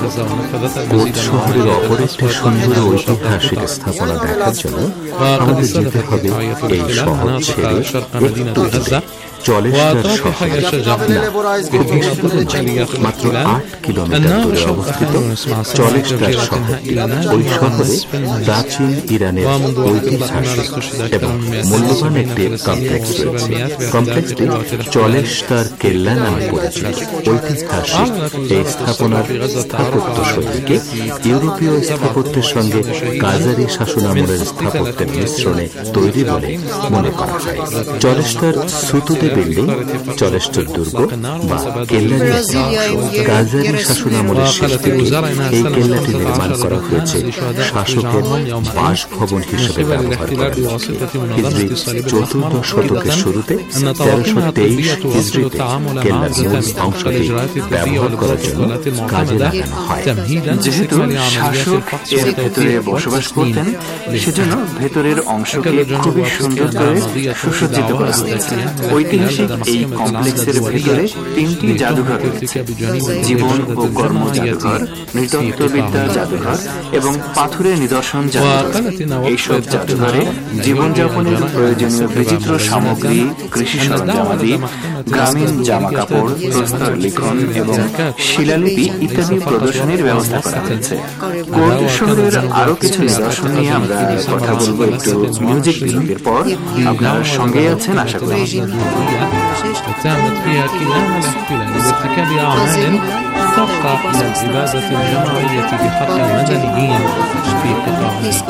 কোচ শহরের অপর একটি সুন্দর ঐতিহাসিক স্থাপনা দেখার জন্য আমাদের যেতে হবে এই শহর ছেড়ে একটু দূরে চলেস্টার শহরে। মাত্র 8 কিলোমিটার দূরে অবস্থিত চলেস্টার শহরটি, ওই শহরে প্রাচীন ইরানের ঐতিহাসিক এবং মূল্যবান একটি কমপ্লেক্স রয়েছে। কমপ্লেক্সটি চলেস্টার কেল্লা নামে পরিচিত। ঐতিহাসিক এই স্থাপনার স্থাপত্য শৈলীকে ইউরোপীয় স্থাপত্যের সঙ্গে কাজারি শাসনামলের স্থাপত্যের মিশ্রণে তৈরি বলে মনে করা হয়। চলেস্টার সুতুদে বিল্ডিং, চলেস্টার দুর্গ বা কেল্লার কাজারি শাসনামলের শেষ দিকে এই কেল্লাটি নির্মাণ করা হয়েছে শাসকের বাসভবন হিসেবে ব্যবহার করা হয়েছে। হিজরি 14 শতকের শুরুতে 1323 হিজরিতে কেল্লার মূল অংশটি ব্যবহার করার জন্য কাজে লাগানো হয়। যেহেতু শাসক এর ভেতরে বসবাস করতেন, সেজন্য ভেতরের অংশকে খুবই সুন্দর করে সুসজ্জিত করা হয়েছে। ঐতিহাসিক এই কমপ্লেক্সের ভেতরে 3টি জাদুঘর রয়েছে: জীবন ও কর্ম জাদুঘর, নৃতত্ত্ববিদ্যা জাদুঘর এবং পাথরের নিদর্শন জাদুঘর। এইসব জাদুঘরে জীবনযাপনের প্রয়োজনীয় বিচিত্র সামগ্রী, কৃষি সরঞ্জামাদি, গ্রামীণ জামা কাপড়, প্রস্তর লিখন এবং শিলালিপি ইত্যাদি প্রদর্শনীর ব্যবস্থা করা হয়েছে। কোর্ট শহরের আরো কিছু নিদর্শন নিয়ে আমরা কথা বলবো একটু মিউজিক ব্রেকের পর। আপনার সঙ্গে আছেন আশা করি। تمت فيها كلام الاحتلال بارتكاب أعمال ترقى إلى الإبادة الجماعية بحق المدنيين في قطاع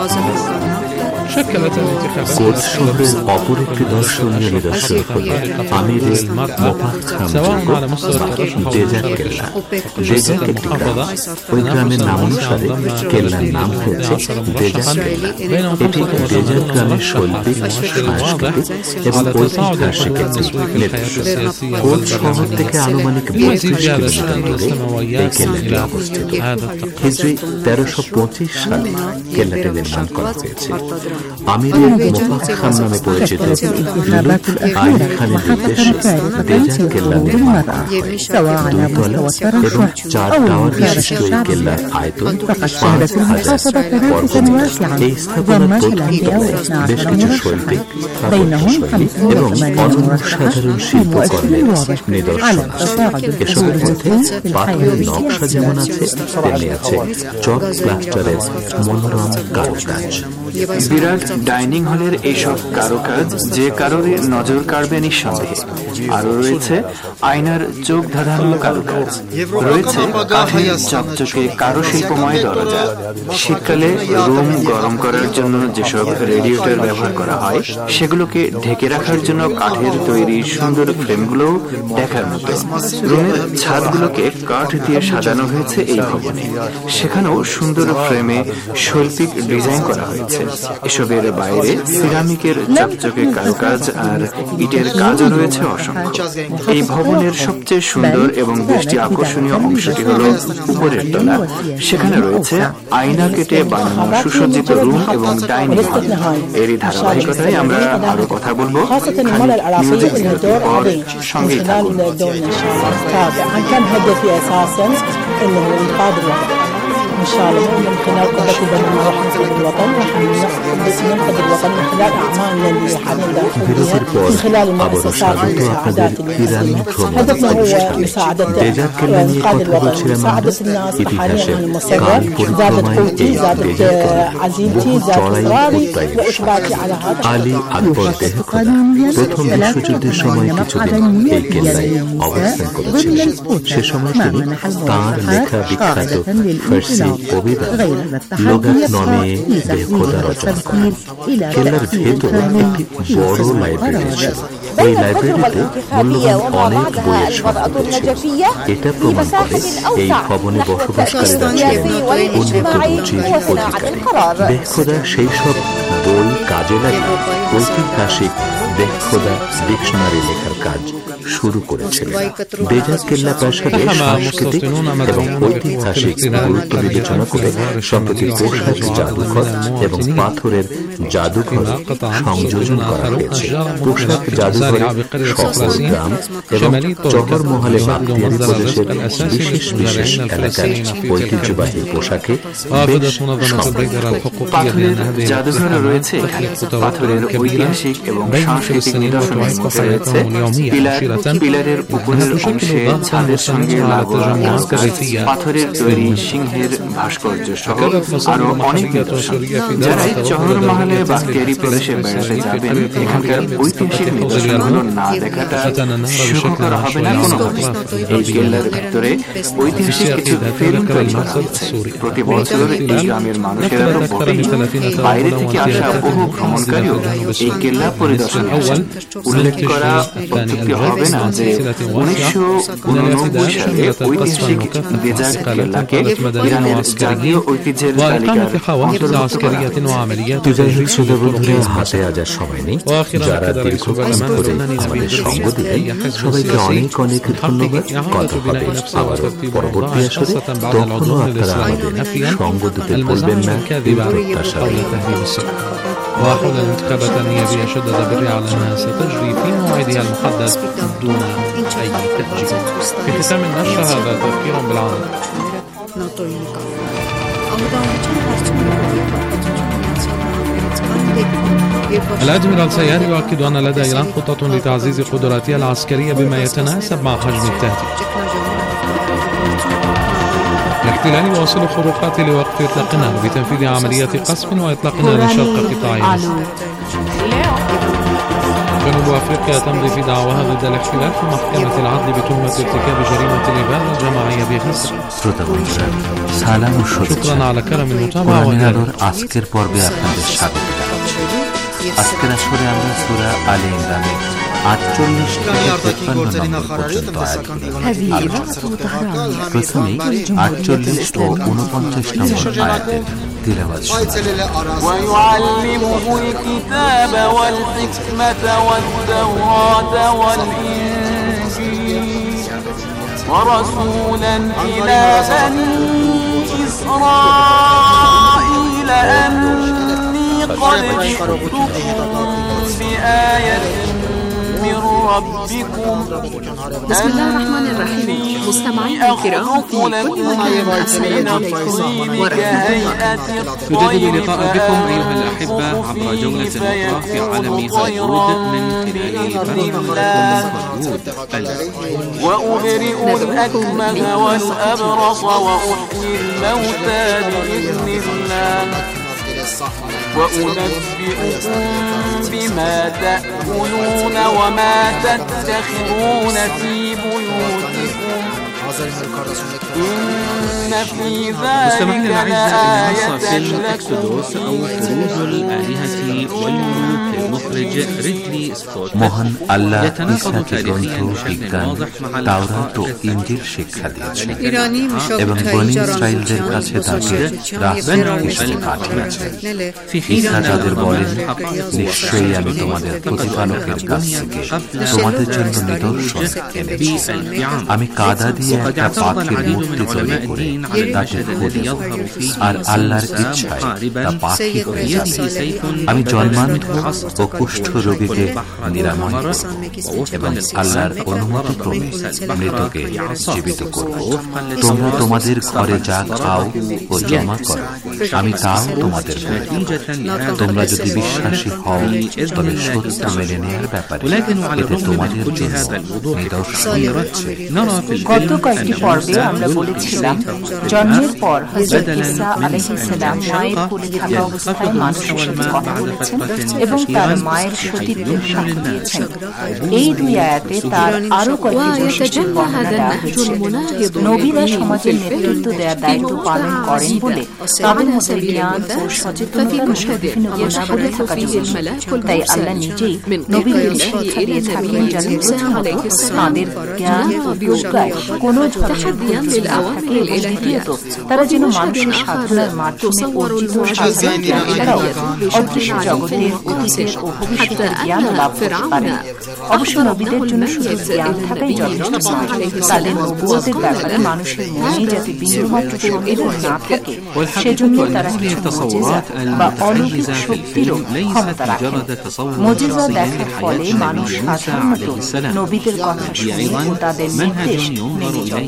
কোচ শহরের অপর একটি দর্শনীয় নিদর্শন হল আমিরের মোপাখাম দুর্গ, ডেজার কেল্লা। ডেজার একটি গ্রাম। ওই গ্রামের নাম অনুসারে কেল্লার নাম হয়েছে ডেজার কেল্লা। এটি ডেজার গ্রামের শৈল্পিক, সাংস্কৃতিক এবং ঐতিহাসিক একটি নিদর্শন। কোচ শহর থেকে আনুমানিক 32 কিলোমিটার দূরে এই কেল্লাটি অবস্থিত। হিজরি 1325 সালে কেল্লাটি নির্মাণ করা হয়েছে। আমিরের মোপাখাম নামে পরিচিত আলী খানের নির্দেশে ডেজার কেল্লা নির্মাণ করা হয়। 2 তলা এবং 4 টাওয়ার বিশিষ্ট এই কেল্লার আয়তন 5000 বর্গমিটার। এই স্থাপনার প্রথম তলায় বেশ কিছু শৈল্পিক, স্থাপত্যশৈলী এবং অনন্য সাধারণ শিল্পকর্মের নিদর্শন আছে। এসবের মধ্যে পাথরের নকশা যেমন আছে, তেমনি আছে চক প্লাস্টারের মনোরম কারুকাজ। বিরাট ডাইনিং হলের এইসব কারুকাজ যে কারোর নজর কাড়বে নিঃসন্দেহে। আরো রয়েছে আয়নার চোখ ধাঁধানো কারুকাজ, রয়েছে কাঠের চকচকে কারুশিল্পময় দরজা। শীতকালে রুম গরম করার জন্য যেসব রেডিয়েটর ব্যবহার করা হয়, সেগুলোকে ঢেকে রাখার জন্য কাঠের তৈরি সুন্দর ফ্রেমগুলো দেখার মতো। রুমের ছাদগুলোকে কাঠ দিয়ে সাজানো হয়েছে এই ভবনে। সেখানেও সুন্দর ফ্রেমে শৈল্পিক ডিজাইন করা হয়েছে। এসবের বাইরে সিরামিকের চকচকে কারুকাজ আর ইটের কাজও রয়েছে অসংখ্য। এই ভবনের সবচেয়ে সুন্দর এবং দৃষ্টি আকর্ষণীয় অংশটি হল উপরের তলা। সেখানে রয়েছে আয়না কেটে বানানো সুসজ্জিত রুম এবং ডাইনিং হল। এরই ধারাবাহিকতায় আমরা আরো কথা বলবো। মিউজিক বিরতির পর সঙ্গেই থাকুন। إن شاء الله من خلال قدرة بنينا وننقذ الوطن، ونحن ننقذ الوطن من خلال أعمالنا اللي حنقدر فيها من خلال المؤسسات والمساعدات المسلمة. هدفنا هو مساعدة إنقاذ الوطن، مساعدة الناس تحريرها من المصدر. زادت قوتي، زادت عزيمتي، زادت إصراري وإثباتي على هذا. আলী আকবর দেহখোদা প্রথম বিশ্বযুদ্ধের সময় কিছুদিন এই কেল্লায় অবস্থান করেছিলেন। সে সময় তিনি তাঁর লেখা বিখ্যাত ফার্সি কবিতা লোগাত নমে দেহখোদা রচনা করেন। কেল্লার ভেতরে একটি বড় লাইব্রেরি ছিল। ওই লাইব্রেরিতে মূল্যবান অনেক বইয়ের সংগ্রহ ছিল। এটা প্রমাণ করে এই ভবনে বসবাসকারীরা ছিলেন উন্নত রুচির অধিকারী। দেহখোদা সেই সব বই কাজে লাগিয়ে ঐতিহাসিক বেখোদা ডিকশনারি লেখার কাজ শুরু করেছিলেন। বেজার কেল্লা প্রাসাদের সাংস্কৃতিক এবং ঐতিহাসিক গুরুত্ব বিবেচনা করে সম্প্রতি পোশাক জাদুঘর এবং পাথরের জাদুঘর সংযোজন করা হয়েছে। পোশাক জাদুঘরে শহর, গ্রাম এবং চহর মহলে বাগদিয়ার প্রদেশের বিশেষ বিশেষ এলাকার ঐতিহ্যবাহী পোশাকে পাথরের জাদুঘরে রয়েছে পাথরের ঐতিহাসিক এবং সাংস্কৃতিক নিদর্শন রয়েছে। পিলারের উপরের অংশে ছাদের সঙ্গে লাগোয়া পাথরের তৈরি সিংহের ভাস্কর্য সহ আরো অনেক নিদর্শন। যারা চহর মহলে বাগদিয়ারি প্রদেশে বেড়াতে যাবেন, এখানকার ঐতিহাসিক নিদর্শনগুলো না দেখাটা সুখকর হবে না কোনোভাবে। এই কেল্লার ভিতরে ঐতিহাসিক কিছু ফিল্ম তৈরি করা হয়েছে। প্রতি বছর এই গ্রামের মানুষেরা তো বটেই, বাইরে থেকে আসা বহু ভ্রমণকারীও এই কেল্লা পরিদর্শনে আসেন। উল্লেখ করা অত্যুক্তি হবে না যে 1989 সালে ঐতিহাসিক বেজার কেল্লাকে ইরানের জাতীয় ঐতিহ্যের তালিকার অন্তর্ভুক্ত করা হয়েছে। হাতে আজার সময় নেই। যারা দীর্ঘক্ষণ ধরে আমাদের সঙ্গ দিলেন সবাইকে অনেক অনেক ধন্যবাদ। কথা হবে আবার পরবর্তী আসরে, তখনও আপনারা আমাদের সঙ্গ দিতে ভুলবেন না এই প্রত্যাশা। وحول الانتخابات النيابية شدد بالرعاية أنها ستجري في موعدها المحدد دون أي تأجيل. في ختام النشرة هذا تذكير بالعمل. الأدميرال سياري يؤكد أن لدى إيران خطة لتعزيز قدراتها العسكرية بما يتناسب مع حجم التهديد. الاحتلال يواصل خروقات لوقف إطلاق النار بتنفيذ عملية قصف وإطلاق نار شرق قطاع غزة. جنوب أفريقيا تمضي في دعواها ضد الاحتلال في محكمة العدل بتهمة ارتكاب جريمة الإبادة الجماعية بغزة. شكرا على كرم المتابعة কোরআনের আজকের পর্বে আপনাদের স্বাগত জানাচ্ছি। আজকের আসরে আমরা সূরা আলে ইমরানের 48 থেকে 53 নম্বর পর্যন্ত প্রথমেই 48 ও 49 নম্বর আয়াতের তিলাওয়াত ويعلمه الكتاب والحكمة والتوراة والإنجيل ورسولا إلى بني إسرائيل أني قد جئتكم بآية من ربكم. بسم الله الرحمن الرحيم. مستمعينا الكرام في كل مكان السلام عليكم ورحمة الله. يجدد لقاء بكم أيها الأحبة عبر جولة أخرى في عالم هوليوود من خلال برنامج هوليوود. وأبرئ الأكمه والأبرص وأحيي الموتى بإذن الله وأنبئكم بما تأكلون وما تدخرون في بيوتكم إن في ذلك لآية فيلم إكسودوس أو خروج الآلهة والملوك للمخرج ريدلي سكوت মহান আল্লাহ ঈসাকে গ্রন্থ, বিজ্ঞান, তাওরাত ও ইনজিল শিক্ষা দিয়েছেন এবং বনী ইসরাঈলদের কাছে তাকে রাসূল হিসেবে পাঠিয়েছেন। ঈসা তাদের বলেন, নিশ্চয়ই আমি তোমাদের প্রতিপালকের কাছ থেকে তোমাদের জন্য নিদর্শন এনেছি। আমি কাদা দিয়ে একটা পাখির মূর্তি তৈরি করে তাকে খুঁড়ি, আর আল্লাহর ইচ্ছায় তা পাখি হয়ে যাবে। আমি জন্মান্ধ ও কুষ্ঠ রোগীকে নিরাময় করব এবং আল্লাহর অনুমতি ক্রমে মৃতকে জীবিত করব। তোমরা তোমাদের ঘরে যা খাও ও জমা করো, আমি তাও তোমাদের বলি। তোমরা যদি বিশ্বাসী হও তবে সত্য মেনে নেওয়ার ব্যাপারে এতে তোমাদের জন্য নিদর্শন রয়েছে। গত কয়েকটি পর্বে আমরা বলেছিলাম, জন্মের পর হযরত ঈসা আলাইহিস সালাম মায়ের কোলে থাকা অবস্থায় মানুষের সাথে কথা বলেছেন এবং তার মায়ের সতীত্বের সাক্ষ্য দিয়েছেন। এই দুই আয়াতে তার আরো কয়েকটি বৈশিষ্ট্যের বর্ণনা দেওয়া হয়েছে। নবীরা সমাজের নেতৃত্ব দেওয়ার দায়িত্ব পালন করেন বলে তাদের মধ্যে জ্ঞান ও সচেতনতার বিভিন্ন গুণাবলী থাকা জরুরি। তাই আল্লাহ নিজেই নবীদের শিক্ষা দিয়ে থাকেন যেন বোঝানো তাদের জ্ঞান ও প্রজ্ঞায় কোনো تحديا للأوامر الإلهية، তারা যেন মানুষের সাধনার মাধ্যমে অর্জিত সাধারণ জ্ঞান ছাড়াও অদৃশ্য জগতের অতীতের ও ভবিষ্যতের জ্ঞান লাভ করতে পারে। অবশ্য নবীদের জন্য শুধু জ্ঞান থাকাই যথেষ্ট নয়, তাদের নবুয়তের ব্যাপারে মানুষের মনে যাতে বিন্দুমাত্র সন্দেহ না থাকে সেজন্য তারা কিছু মুজিজা বা অলৌকিক শক্তিরও ক্ষমতা রাখে। মুজিজা দেখার ফলে মানুষ সাধারণত নবীদের কথা শুনে ও তাদের নির্দেশ মেনে চলে।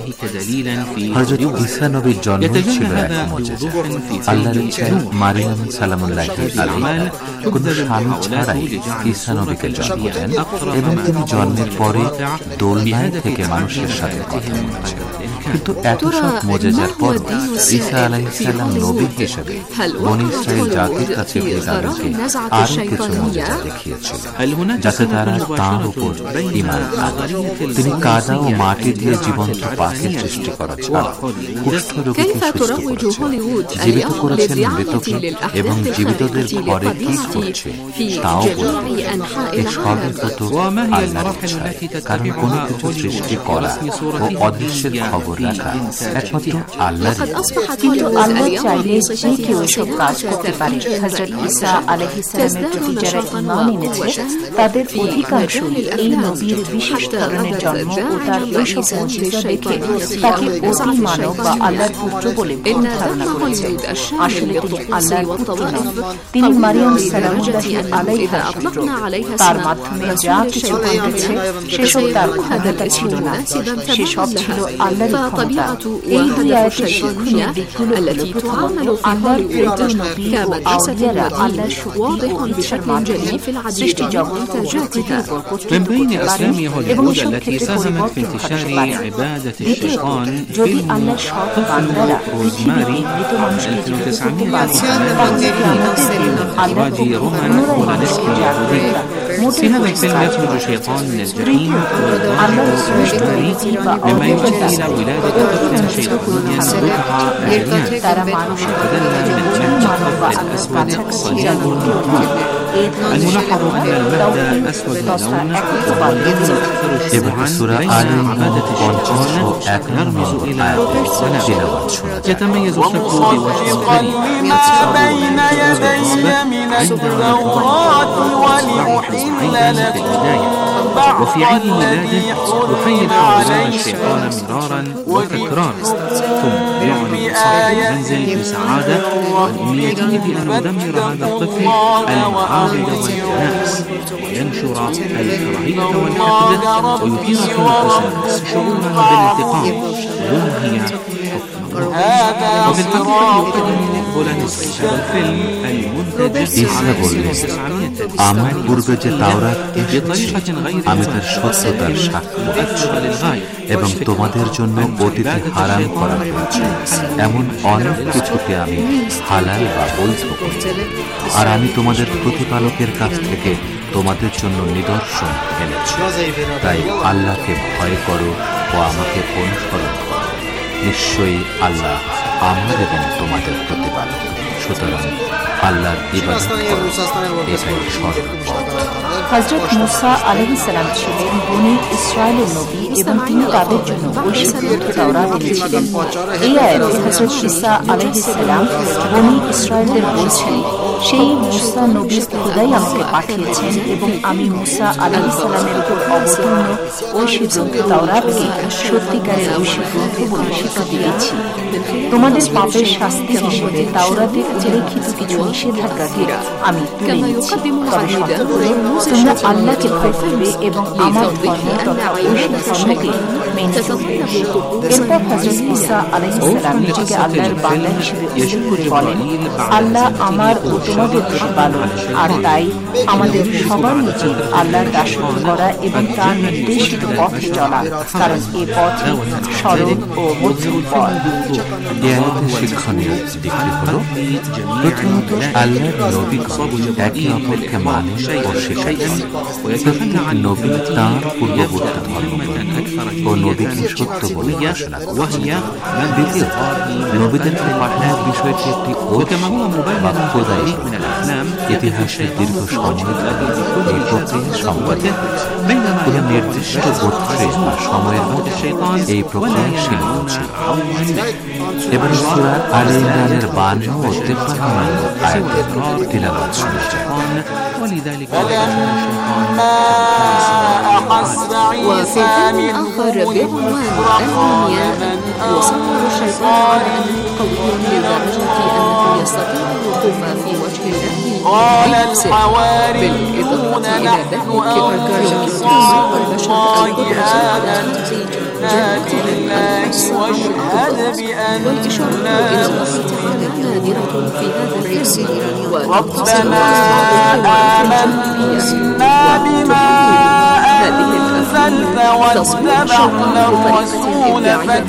হযরত ঈসা নবীর জন্ম ছিল এক মুজিজা। আল্লাহর ইচ্ছায় মারিয়াম সালামুল্লাহি আলাইহা কোনো স্বামী ছাড়াই ঈসা নবীকে জন্ম দেন এবং তিনি জন্মের পরে দোলনায় থেকে মানুষের সাথে কথা বলছেন। কিন্তু এত সব মুজিজার পর ঈসা আলাইহিস সালাম নবী হিসেবে বনী ইসরাইল জাতির কাছে তাদেরকে আরো কিছু মুজিজা দেখিয়েছিলেন যাতে তারা তাঁর উপর ঈমান আনে। তিনি কাদা ও মাটি দিয়ে জীবন্ত পাখি সৃষ্টি করা ছাড়া কুষ্ঠরোগীকে সুস্থ করেছেন, জীবিত করেছেন মৃতকে এবং জীবিতদের ঘরে কি ঘটছে তাও বলতেন। এ সবই হতো আল্লাহর ইচ্ছায়, কারণ কোনো কিছু সৃষ্টি করা ও অদৃশ্যের খবর রাখা একমাত্র আল্লাহর। কিন্তু আল্লাহ চাইলে যে কেউ এসব কাজ করতে পারে। হযরত ঈসা আলাইহিস সালামের প্রতি যারা ঈমান এনেছে তাদের অধিকাংশই এই নবীর বিশেষ ধরনের জন্ম ও তার এইসব মুজিজা দেখে তাকে অতি মানব বা আল্লাহর পুত্র বলে ভুল ধারণা করেছে। আসলে তিনি আল্লাহর পুত্র নন, তিনি মারিয়াম সালামুল্লাহি আলাইহার পুত্র। তার মাধ্যমে যা কিছু ঘটেছে সেসব তার ক্ষমতা ছিল না, সেসব ছিল আল্লাহর ক্ষমতা। এই দুই আয়াতের শিক্ষণীয় দিকগুলো হল, প্রথমত আল্লাহর প্রেরিত নবী ও আউলিয়ারা আল্লাহর শক্তি ও ইচ্ছার মাধ্যমে সৃষ্টি জগৎ ও প্রকৃতির উপর কর্তৃত্ব করতে পারেন এবং এসব ক্ষেত্রে পরিবর্তন ঘটাতে পারেন। দ্বিতীয়ত, যদি আল্লাহর সৎ বান্দারা পৃথিবীতে মৃত মানুষকে জীবিত করতে পারে তাহলে কিয়ামতের দিন আল্লাহর পক্ষ পুনরায় মানুষকে জাগতে মোটেই কঠিন কাজ নয়। তৃতীয়ত, আল্লাহর সৃষ্ট ব্যক্তি বা আউলিয়াদের ব্যাপারে অতিরঞ্জিত কোনো ধারণা থাকে। তারা মানুষের মানব বা আল্লাহর কাছাকাছি জাগতে থাকে। এই ধরনের ধারণা তাওহীদ তথা একত্ববাদের বিরোধী। এবার সূরা আলে ইমরান 50 ও 51 নম্বর আয়াতের তিলাওয়াত শোনা যাক। يتميز الشكل مصدقا لما بين يدي من التوراة ولأحل لكم وفي عيد ميلاده يحيي الحوزان الشيطان مرارا وتكرارا ثم يعلن صاحب المنزل بسعادة وأمنيته بأن يدمر هذا الطفل المعارض والجنائز وينشر الكراهية والحقد ويثير في نفوس الناس شعورا بالانتقام وينهي وفي الحقيقة يقدم بولانسكي هذا الفيلم المنتج ঈসা বললেন, আমার পূর্বে যে তাওরাত এসেছে আমি তার সত্যতার সাক্ষ্য দিচ্ছি এবং তোমাদের জন্য অতীতে হারাম করা হয়েছে এমন অনেক কিছুকে আমি হালাল বা বৈধ করেছি। আর আমি তোমাদের প্রতিপালকের কাছ থেকে তোমাদের জন্য নিদর্শন এনেছি। তাই আল্লাহকে ভয় করো ও আমাকে অনুসরণ করো। নিশ্চয়ই আল্লাহ আমার এবং তোমাদের প্রতিপালক, সুতরাং আল্লাহর ইবাদত করো, এটাই সর্বপর। হযরত মূসা আলাইহিস সালাম ছিলেন বনী ইসরায়েলের নবী এবং তিনি তাদের জন্য ঐশীকৃত তাওরাত এনেছিলেন। এই আয়াতে হযরত ঈসা আলাইহিস সালাম বনী ইসরায়েলদের বলছেন, সেই মূসা নবী খোদাই আমাকে পাঠিয়েছেন এবং আমি মূসা আলাইহিস সালামের উপর অবতীর্ণ ঐশীকৃত তাওরাতকে সত্যিকারের ঐশী গ্রন্থ বলে স্বীকৃতি দিয়েছি। তোমাদের পাপের শাস্তি হিসেবে তাওরাতে উল্লেখিত কিছু নিষেধাজ্ঞাকে আমি তুলে নিচ্ছি। তবে শর্ত হলো তোমরা আল্লাহকে ভয় করবে এবং আমার ধর্ম তথা ঐশী ধর্মকে মেনে চলবে। এরপর হযরত ঈসা আলাইহিস সালাম নিজেকে আল্লাহর বান্দা হিসেবে উল্লেখ করে বলেন, আল্লাহ আমার ও তোমাদের প্রতিপালক, আর তাই আমাদের সবার উচিত আল্লাহর দাসত্ব করা এবং তার নির্দেশিত পথে চলা, কারণ এ পথই সরল ও মধ্যম পথ। এ আয়াতে শিক্ষণীয় দিকটি হল, প্রথমত আল্লাহর নবীগণ একে অপরকে মানে ও শেখাচ্ছেন। প্রত্যেক নবী তাঁর পূর্ববর্তী ধর্ম ও নবীকে সত্য বলে ঘোষণা করেছেন। দ্বিতীয়ত, নবীদেরকে পাঠানোর বিষয়টি একটি বা খোদাই ইতিহাসের দীর্ঘ সময় এই প্রক্রিয়া সম্পাদন কোনো নির্দিষ্ট গোত্রে বা সময়ের মধ্যে এই প্রক্রিয়া সীমিত ছিল। এবার সূরা আলে ইমরানের 52 ও 53 আয়াতের তিলাওয়াত শোনা যায়। وفي فيلم آخر بعنوان الدنيا يصور الشيطان على أنه قوي لدرجة أنه يستطيع الوقوف في وجه الله بنفسه، بالإضافة إلى ذلك يمكن لأعضاء البشر القدرة على تنتيج جنة الأقصى والإشارة إلى الله تعالى نادرة في هذا الفيلم، وتتصل هذه الأفلام تصوير الشيطان بطريقة إبداعية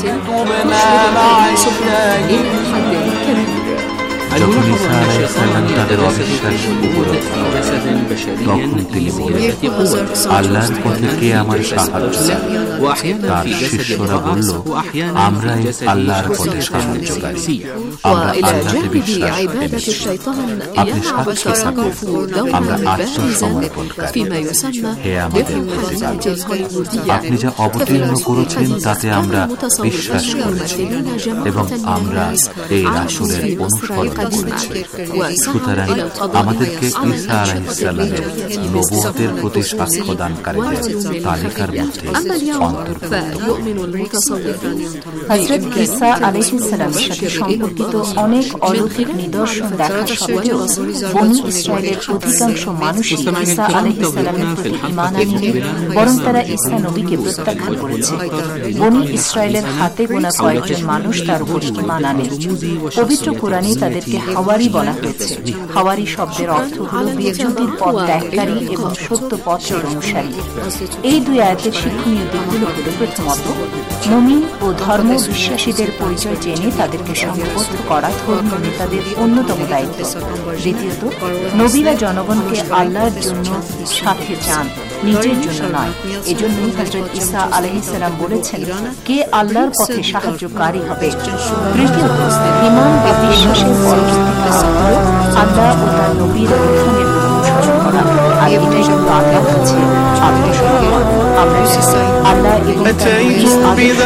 تشبه إلى حد كبير। যখন ঈসা আলাইহিস সালাম তাদের অবিশ্বাস উপরোধ তখন তিনি বললেন, আল্লাহর পথে কে আমার সাহায্য? তার শিষ্যরা বলল, আমরাই আল্লাহর পথে সাহায্যকারী, আমরা আল্লাহকে বিশ্বাস এনেছি। আপনি সাক্ষ্য থাকুন, আমরা আত্মসমর্পণকারী। হে আমাদের প্রতিপালক, আপনি যা অবতীর্ণ করেছেন তাতে আমরা বিশ্বাস করেছি এবং আমরা এই রাসূলের অনুসরণ করেছি। সুতরাং আমাদেরকে ঈসা আলাইহিস সালামের নবুয়তের প্রতি সাক্ষ্যদানকারীদের তালিকার মধ্যে অন্তর্ভুক্ত হযরত ঈসা আলাইহিস সালামের সাথে সম্পর্কিত অনেক অলৌকিক নিদর্শন দেখা সত্ত্বেও বনী ইসরায়েলের অধিকাংশ মানুষই ঈসা আলাইহিস সালামের প্রতি ঈমান আনেনি, বরং তারা ঈসা নবীকে প্রত্যাখ্যান করেছে। বনী ইসরায়েলের হাতে গোনা কয়েকজন মানুষ তার উপর ঈমান আনেন। পবিত্র কোরআনে তাদেরকে হাওয়ারি বলা হয়েছে। হাওয়ারি শব্দের অর্থ হল বিচ্যুতির পথ ত্যাগকারী এবং সত্য পথের অনুসারী। এই দুই আয়াতের শিক্ষণীয় দিকগুলো হল, প্রথমত, মুমিন ও ধর্ম বিশ্বাসীদের পরিচয় জেনে তাদেরকে সংঘবদ্ধ করা ধর্মীয় নেতাদের অন্যতম দায়িত্ব। দ্বিতীয়ত, নবীরা জনগণকে আল্লাহর জন্য সাথে চান, নিজের জন্য নয়। এজন্যই হযরত ঈসা আলাইহিস সালাম বলেছেন, কে আল্লাহর পথে সাহায্যকারী হবে? তৃতীয়ত, ঈমান ও বিশ্বাসের পরবর্তী ধাপ হল আল্লাহ ও তার নবীর উত্থানের অনুসরণ করা। আর এটাই হল আল্লাহর কাছে আত্মসমর্পণ। আমরা আল্লাহ এবং তার নবীর আদেশ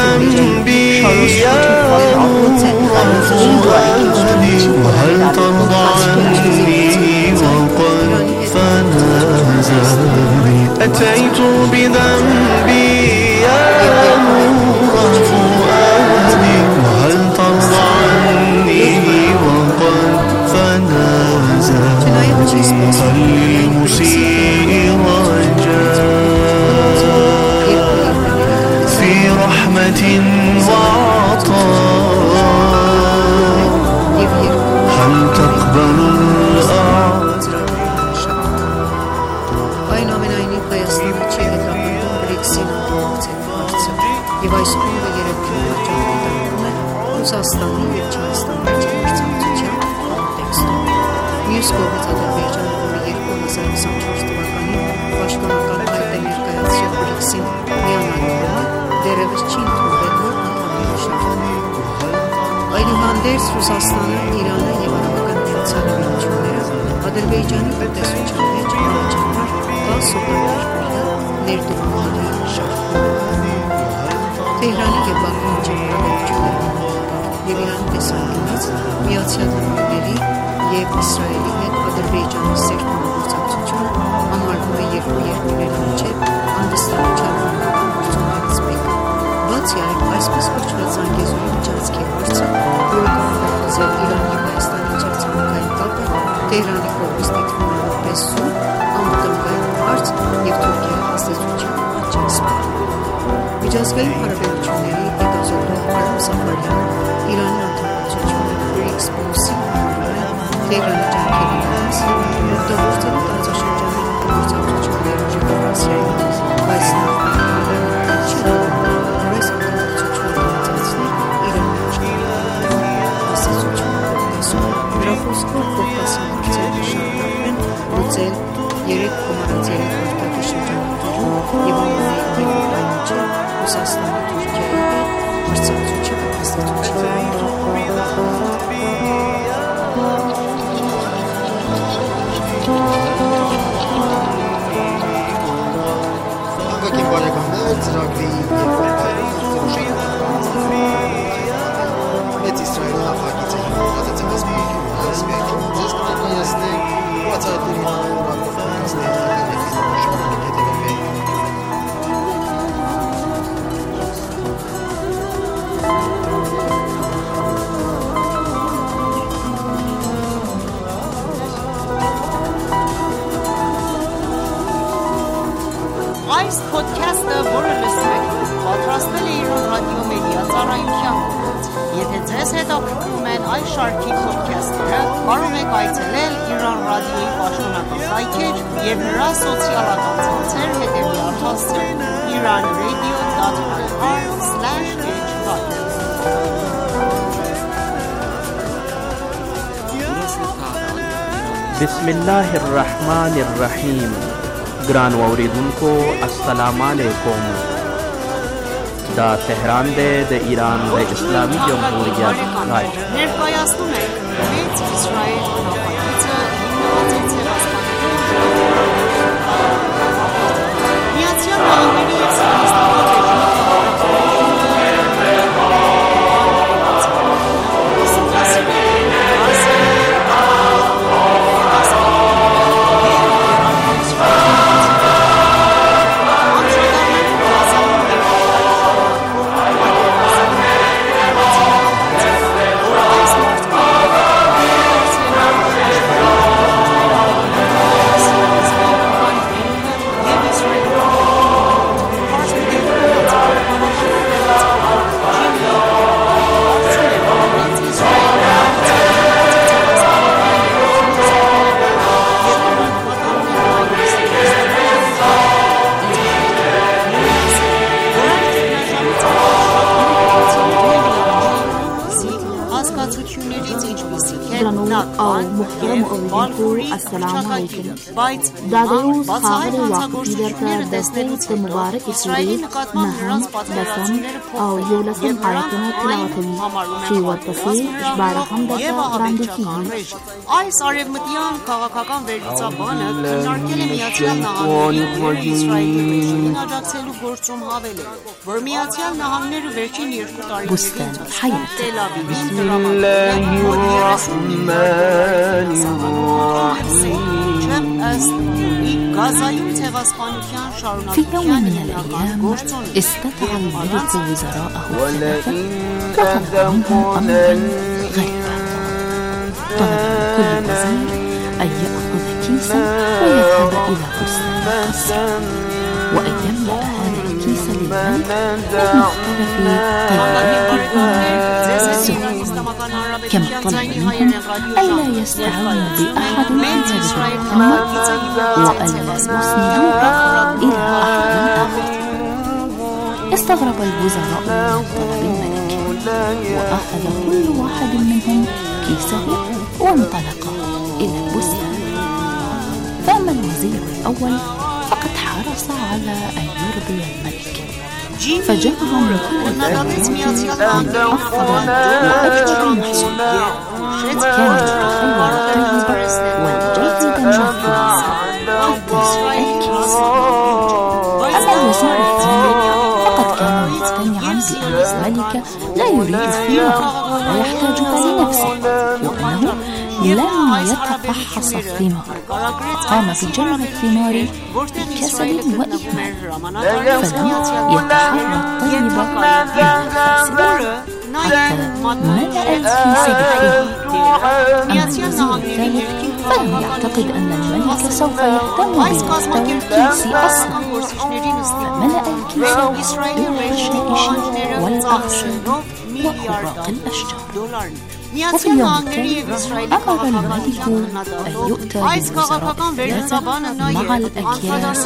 أتيت بذنبي يا نور فؤادي وهل ترضى عني وقد فنى زادي هل للمسيء رجاء في رحمة وعطاء هل تقبل Եվ այս խումբը երևում է ճանաչվում է Ռուսաստանի և Չինաստանի ճարտարապետության կոնտեքստում։ Մյուս կողմից Ադրբեջանը, որը 2024 թվականին պաշտոնական հայտ է ներկայացրել BRICS-ին միանալու համար, դեռևս չի ընդունվել նոր անդամների մշակումը։ Այնուհանդերձ Ռուսաստանը, Իրանը և Արաբական Միացյալ Էմիրությունները Ադրբեջանի տնտեսության մեջ առաջատար 10 օգտատերբարյա ներդրումների շարքում։ Թեհրանի և Բաքվի ճարտարապետությունների և Իրանի տեսանկյունից Միացյալ Նահանգների և Իսրայելի հետ Ադրբեջանի սերտ համագործակցությունը համարվում է երկու երկրների միջև հանդիսանության գործոններից մեկը։ Բացի այդ, այսպես կոչված Զանգեզուրի միջանցքի հարցը, որը կարող է խզել Իրանի և Հայաստանի միջև ցամաքային կապը, Թեհրանի կողմից դիտվում է որպես սուր, անվտանգային հարց և Թուրքիայի ազդեցության աճեցնում։ Միջազգային հարաբերությունների հետազոտող Արամ Սաֆարյանը Իրանի անդամակցությունը BRICS Plus-ի Թեհրանի ջանքերի մաս օգտագործելու տարածաշրջանի գործընկերությունների ռեգուլյացիայի, բայց նա չի դառնում այս անդամակցությունը մեծացնել Իրանի աշխարհում։ Նրա խոսքով Կովկասի գործերը շարունակվեն լուծել 3 կոմարացիայի վարդակի շրջանակներում և ամենայն Եվրոպայի միջև Ռուսաստանի Թուրքիայի հետ մրցակցության Անկագին բարեկամներ, ծրագրի Մեծ Իսրայելի նախագիծը հիմնված է ցեղասպանության ձեզ կներկայացնենք բացահայտների նորակով կասների Այս փոդքասթը, որը լսում եք, պատրաստվել է Իրան ռադիո մեդիա ծառայության կողմից։ Եթե ձեզ հետաքրքրում են այս շարքի փոդքասթերը, կարող եք այցելել Իրան ռադիոյի պաշտոնական սայթեր և նրա սոցիալական ցանցեր հետևյալ հասցեով iranradio.ir/h Bismillahirrahmanirrahim. گران واوریدونکو السلام علیکم. دا تهران ده ایران د اسلامی جمهوریت رایج ներկայացնում ենք Մեծ Իսրայել նախագիծը հիմնված է ցեղասպանության Միացյալ Նահանգների և السلام عليكم. دادوس خاطر وقت درتا دستنت مبارك إسرائيل نهم لسم أو يولسم آياتنا تلاوتوي في وطفي إشبارهم دتا راندكي Այս արևմտյան քաղաքական վերլուծաբանը քննարկել է Միացյալ Նահանգների Իսրայելի ռեժիմին աջակցելու գործում հավելելով, որ Միացյալ Նահանգները վերջին 2 տարիներին Տել Ավիվին في يوم من الأيام استدعى الملك وزراءه الثلاثة فطلب منهم أمرا غريبا. طلب من كل وزير أن يأخذ كيسا ويذهب إلى بستان القصر وأن يملأ هذا الكيس للملك بمختلف كما طلب منهم ألا يستعانوا بأحد من هذه الأمة وألا يسندوها إلى أحد آخر. استغرب الوزراء من طلب الملك وأخذ كل واحد منهم كيسه وانطلق إلى البستان. فأما الوزير الأول فقد حرص على أن يرضي الملك فجمع من كل الأرض من أفضل وأجود المحصول وكان يتخير الطيب والجيد النفيس حتى الكيس. أما الوزير الثاني فقد كان مقتنعا بأن الملك لا يريد الثمار ولا يحتاجها لنفسه وأنه لم يتفحص الثمار. قام بجمع الثمار بكسل وإهمال فلم يتحرى الطيب من الفاسد حتى ملأ الكيس بالثمار. أما الوزير الثالث فلم يعتقد أن الملك سوف يهتم بمحتوى الكيس أصلا فملأ الكيس بالحشائش والأغصان وأوراق الأشجار. وفي اليوم التالي أمر الملك أن يؤتى بالوزراء الثلاثة مع الأكياس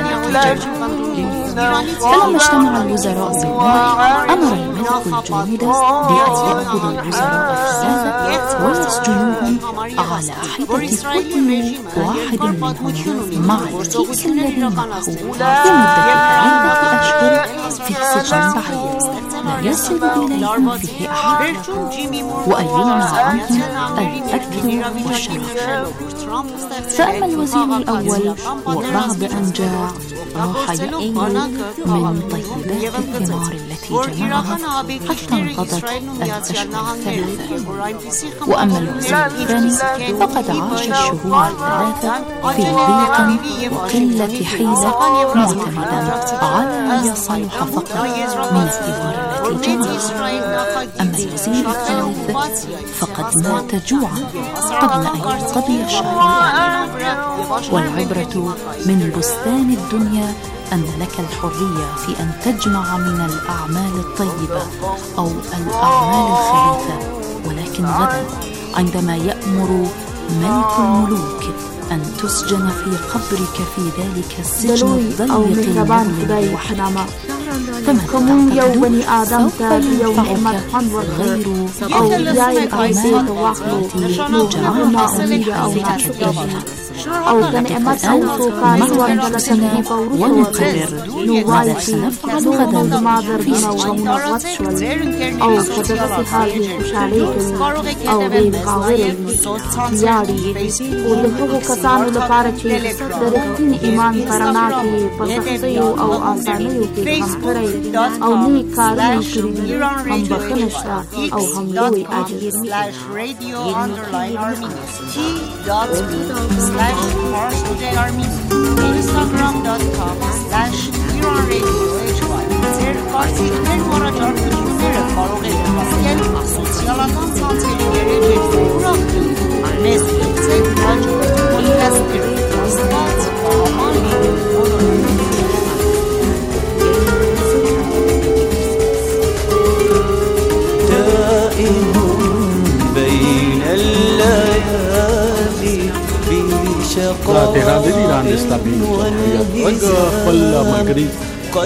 فلما اجتمع الوزراء بالملك أمر الملك الجنود بأن يأخذوا الوزراء الثلاثة ويسجنوهم على حدة كل واحد منهم مع الكيس الذي معه لمدة 3 أشهر في سجن بعيد لا يصل إليهم فيه أحد وأن يمنع عنهم الأكل والشراب. فأما الوزير الأول وبعد أن جاع راح يأكل من طيبات الثمار التي جمعها حتى انقضت الأشهر 3. وأما الوزير الثاني فقد عاش الشهور 3 في ضيق وقلة حيلة معتمدا على أن يصلح فقط من الثمار التي جمعها. أما الوزير الثالث فقد مات جوعا قبل أن ينقضي الشهر. والعبرة من بستان الدنيا أن لك الحرية في أن تجمع من الأعمال الطيبة أو الأعمال الخبيثة، ولكن غدا عندما يأمر ملك الملوك أن تسجن في قبرك في ذلك السجن الضيق المظلم وحدك، فمن تعتقد سوف ينفعك غير أولياء الأعمال التي جعلنا في الدنيا أو كنعمة مع أنفسنا ونقرر ماذا سنفعل غدا في سجن. أو كدرس هذه مشاريك أو غير قاهر ياري ودخوه كسانو لپارچی درستین ایمان پرناکی پسخصیو او آسانیو کی هم کرئی او نیک کاریو کری هم بخنشتا او هم دوی عجز تهران د ایران اسلامي جمهوریت خپل ملګری قد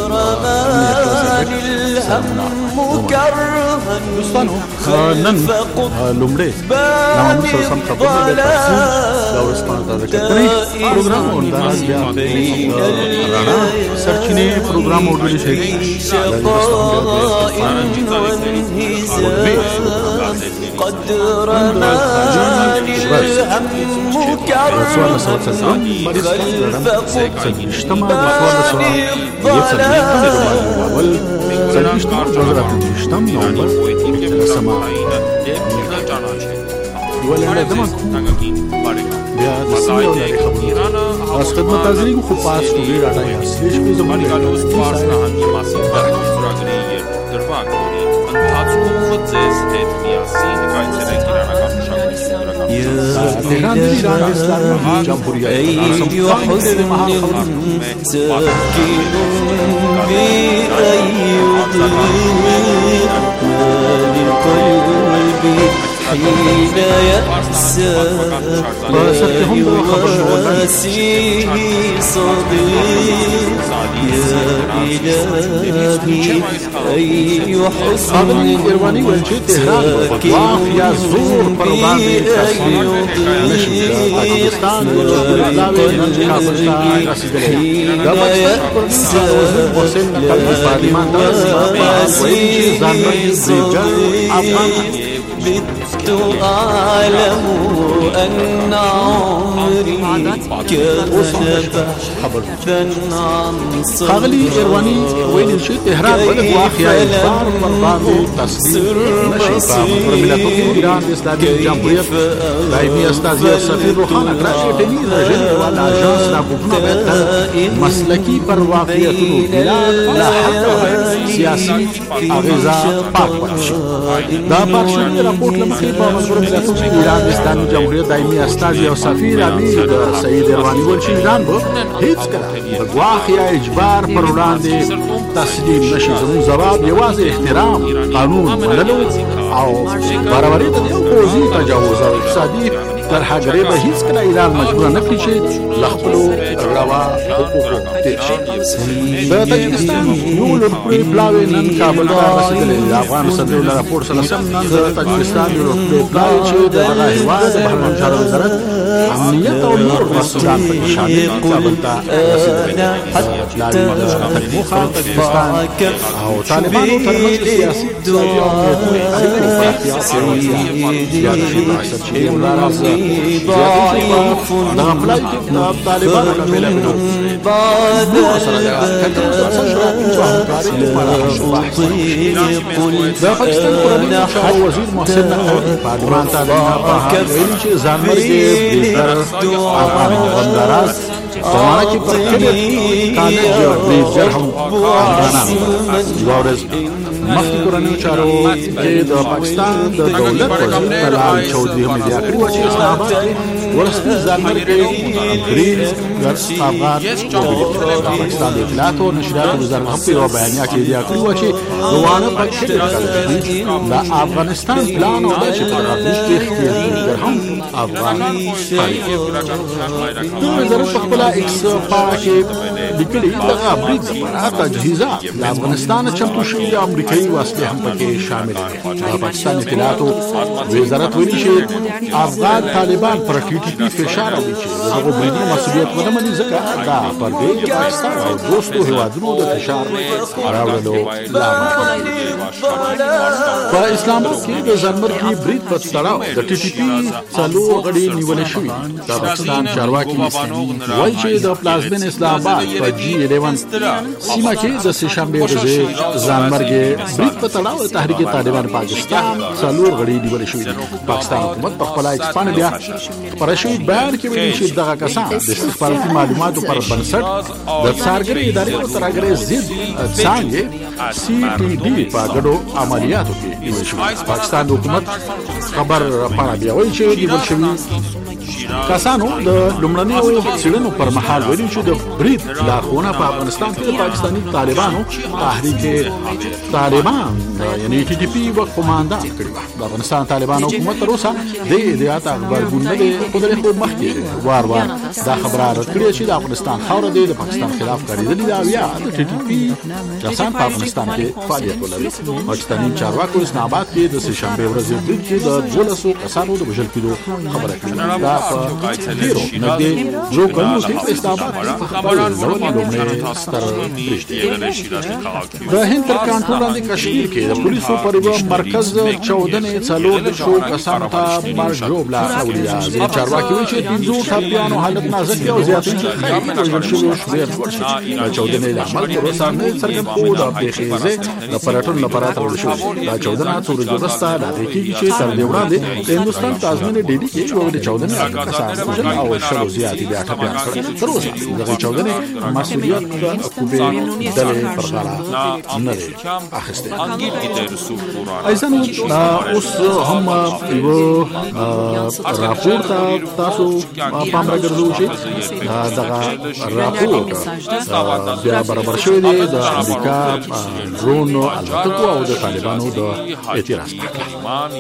رماني الهم كرها نن لومړی نامو سره سم خبرې د تفصیل او استفاده کوي پروګرام اونډاز بیا رانا سرچینه پروګرام اورډل شي قد رماني الهم كرها از خدمت حاضرین خوب پاس کوی راډا یا سلیش په زمانه کې فارس نه هم ماسي سورګري درواک کوي ان تاسو په څه ستې سیاسي کایسره کې راغلی تهران د ایران اسلامي جمهوریت أي حزن ساكن بأي ضيق لقلبي حين يأسى لا يواسيه صديق يا إلهي أي حزن ساكن بأي بت أعلم أن عمري كان بحثا عن خاغلی ایروانی ویل شي تهران ولد واقعا اجبار مرباط تصدير نشي پر ملتوں کی ایران اسلامی جمهوریت دائمی استاذی سفیر روحان اکراشی ٹینی رجل والا اجانس لا حکومت مسلکی پر واقعیتونو بلاد لا حق سیاسی اغیزا پاک پرشی دا پرشی راپورٹ لمخی پا مصور ملتوں کی ایران اسلامی جمهوریت دائمی استاذی و سفیر امیر سید ایروانی ویل شي ایران بو هیڅ کله واقعا اجبار پر وړاندې تسلیم نشي. زموږ ځواب یوازې احترام، قانون منلو او برابرۍ د پوځي تجاوز او اقتصادي ترهګرۍ به هیڅکله ایران مجبور نه کړي چې له خپلو روا حقوقو تېر شي. د تاجکستان یو لوړپوړي پلاوی نن کابل ته رسېدلی. د افغان صدر له راپور سره سم نن د تاجکستان یو لوړپوړي پلاوی چې د دغه هېواد د بهرنیو چارو وزارت امنیت او نور مسؤلان پکې شامل کابل ته رسېدلی. پلاوي د موخه تاجکستان او طالبانو ترمنځ سیاسي اقتصادي او امنیتي اړیکو پراختیا زیاته شي. سرچینې ولري طالبانو له بېلابېلو سره د پاکستان کورني چارو وزیر محسن نقوي پارلمان ته ویلي چې ځانمرګي بریدګر افغان غمداراز زمانه کې پر کلي کالج بریدګر هم افغانان یوه ورځ مخکې کورنیو چارو کې د پاکستان د دولت وزیر طلال چودھری هم ادعا کړې وه چې اسلام آباد کې ورسته ځانمرګي بریدګر افغان د پاکستان د اطلاعات او نشریاتو وزارت هم په یوه بیانیه کې ادعا کړې وه چې روانه په کلي د افغانستان پلان او دی چې په راتلونکي کې اختیاري هم افغان د وزارت په خپله ایکس پاڼه کې لیکلي دغه برید لپاره تجهیزات د افغانستان چمتو شوي امریکایي وسلې هم پکې شامل دي. د پاکستان اطلاعاتو وزارت ویلي چې افغان طالبان پر ټي ټي پي فشار اچوي چې د هغو بریدي مسؤلیت ونه مني ځکه دا پر دې د پاکستان او دوستو هېوادونو د فشار راوړلو لامل په اسلام آباد کې د ځانمرګي برید په تړاو د ټي ټي پي څلور غړي نیولې شوي. د پاکستان چارواکي وایي چې د پلازمین اسلام آباد په G11 سیمه کې د سهشنبې ورځې ځانمرګي برید په تړاو د تحریک طالبان پاکستان څلور غړي نیولې شوي دي. پاکستان حکومت په خپله ایکس پاڼه بیا خپاره شوي بیان کې ویلي چې دغه کسان د استخباراتي معلوماتو پر بنسټ د څارګرۍ ادارې او ترهګرۍ ضد څانګې CTD په ګډو عملیاتو کې نیول شوي. پاکستان حکومت خبر پاڼه بیا وایي چې نیول شوي کسانو د لومړنیو څېړنو پر مهال ویلي چې د برید لارښوونه په افغانستان کې د پاکستاني طالبانو تحریک طالبان یعنې ټي ټي پي و قماندان کړې وه. د افغانستان طالبان حکومت تر اوسه د ادعا ته غبرګون نه دی ښودلی، خو مخکې وار وار دا خبره رد کړې چې د افغانستان خاوره دی د پاکستان خلاف کارېدلې ده او یا د ټي ټي پي کسان په افغانستان کې فعالیت ولري. پاکستاني چارواکو اسلام آباد کې د سهشنبې ورځې برید کې د 1200 کسانو د وژل کېدو خبره کړې. دا په ډېرو نږدې 2 کلونو کې په اسلام آباد کې په خپل ډول لومړی ستر برید دی. د هند تر کنټرول لاندې کشمیر کې د پولیسو پر یوه مرکز چاودنې 4 کسانو ته مرګ ژوبله راوړې ده. ځینې چارواکي وایي چې 15 ټپیانو حالت نازک دی او زیاتوي چې ښایي وژل شویو شمېر لوړ شي. د چاودنې له امله تر اوسه نه څرګند خو د پېښې ځای د پلټنو لپاره تړل شوی دی. دا چاودنه څو ورځې وروسته ډاډه کېږي چې تر دې وړاندې د هندوستان پلازمېنې ډیلي کې یوه د چاودنې کسان وژل او 100 زیاتې بیا ټپیان کړل. تر اوسه دغه چاودنې مسؤلیت د قوبې ډلې پر غاړه نه دی اخیستی. ایضا اوس هم یوه راپور ته تاسو پام راګرځوو چې دغه راپور بیا برابر شوی دی د امریکا ډرون الوتکو او د طالبانو د اعتراض په هکله.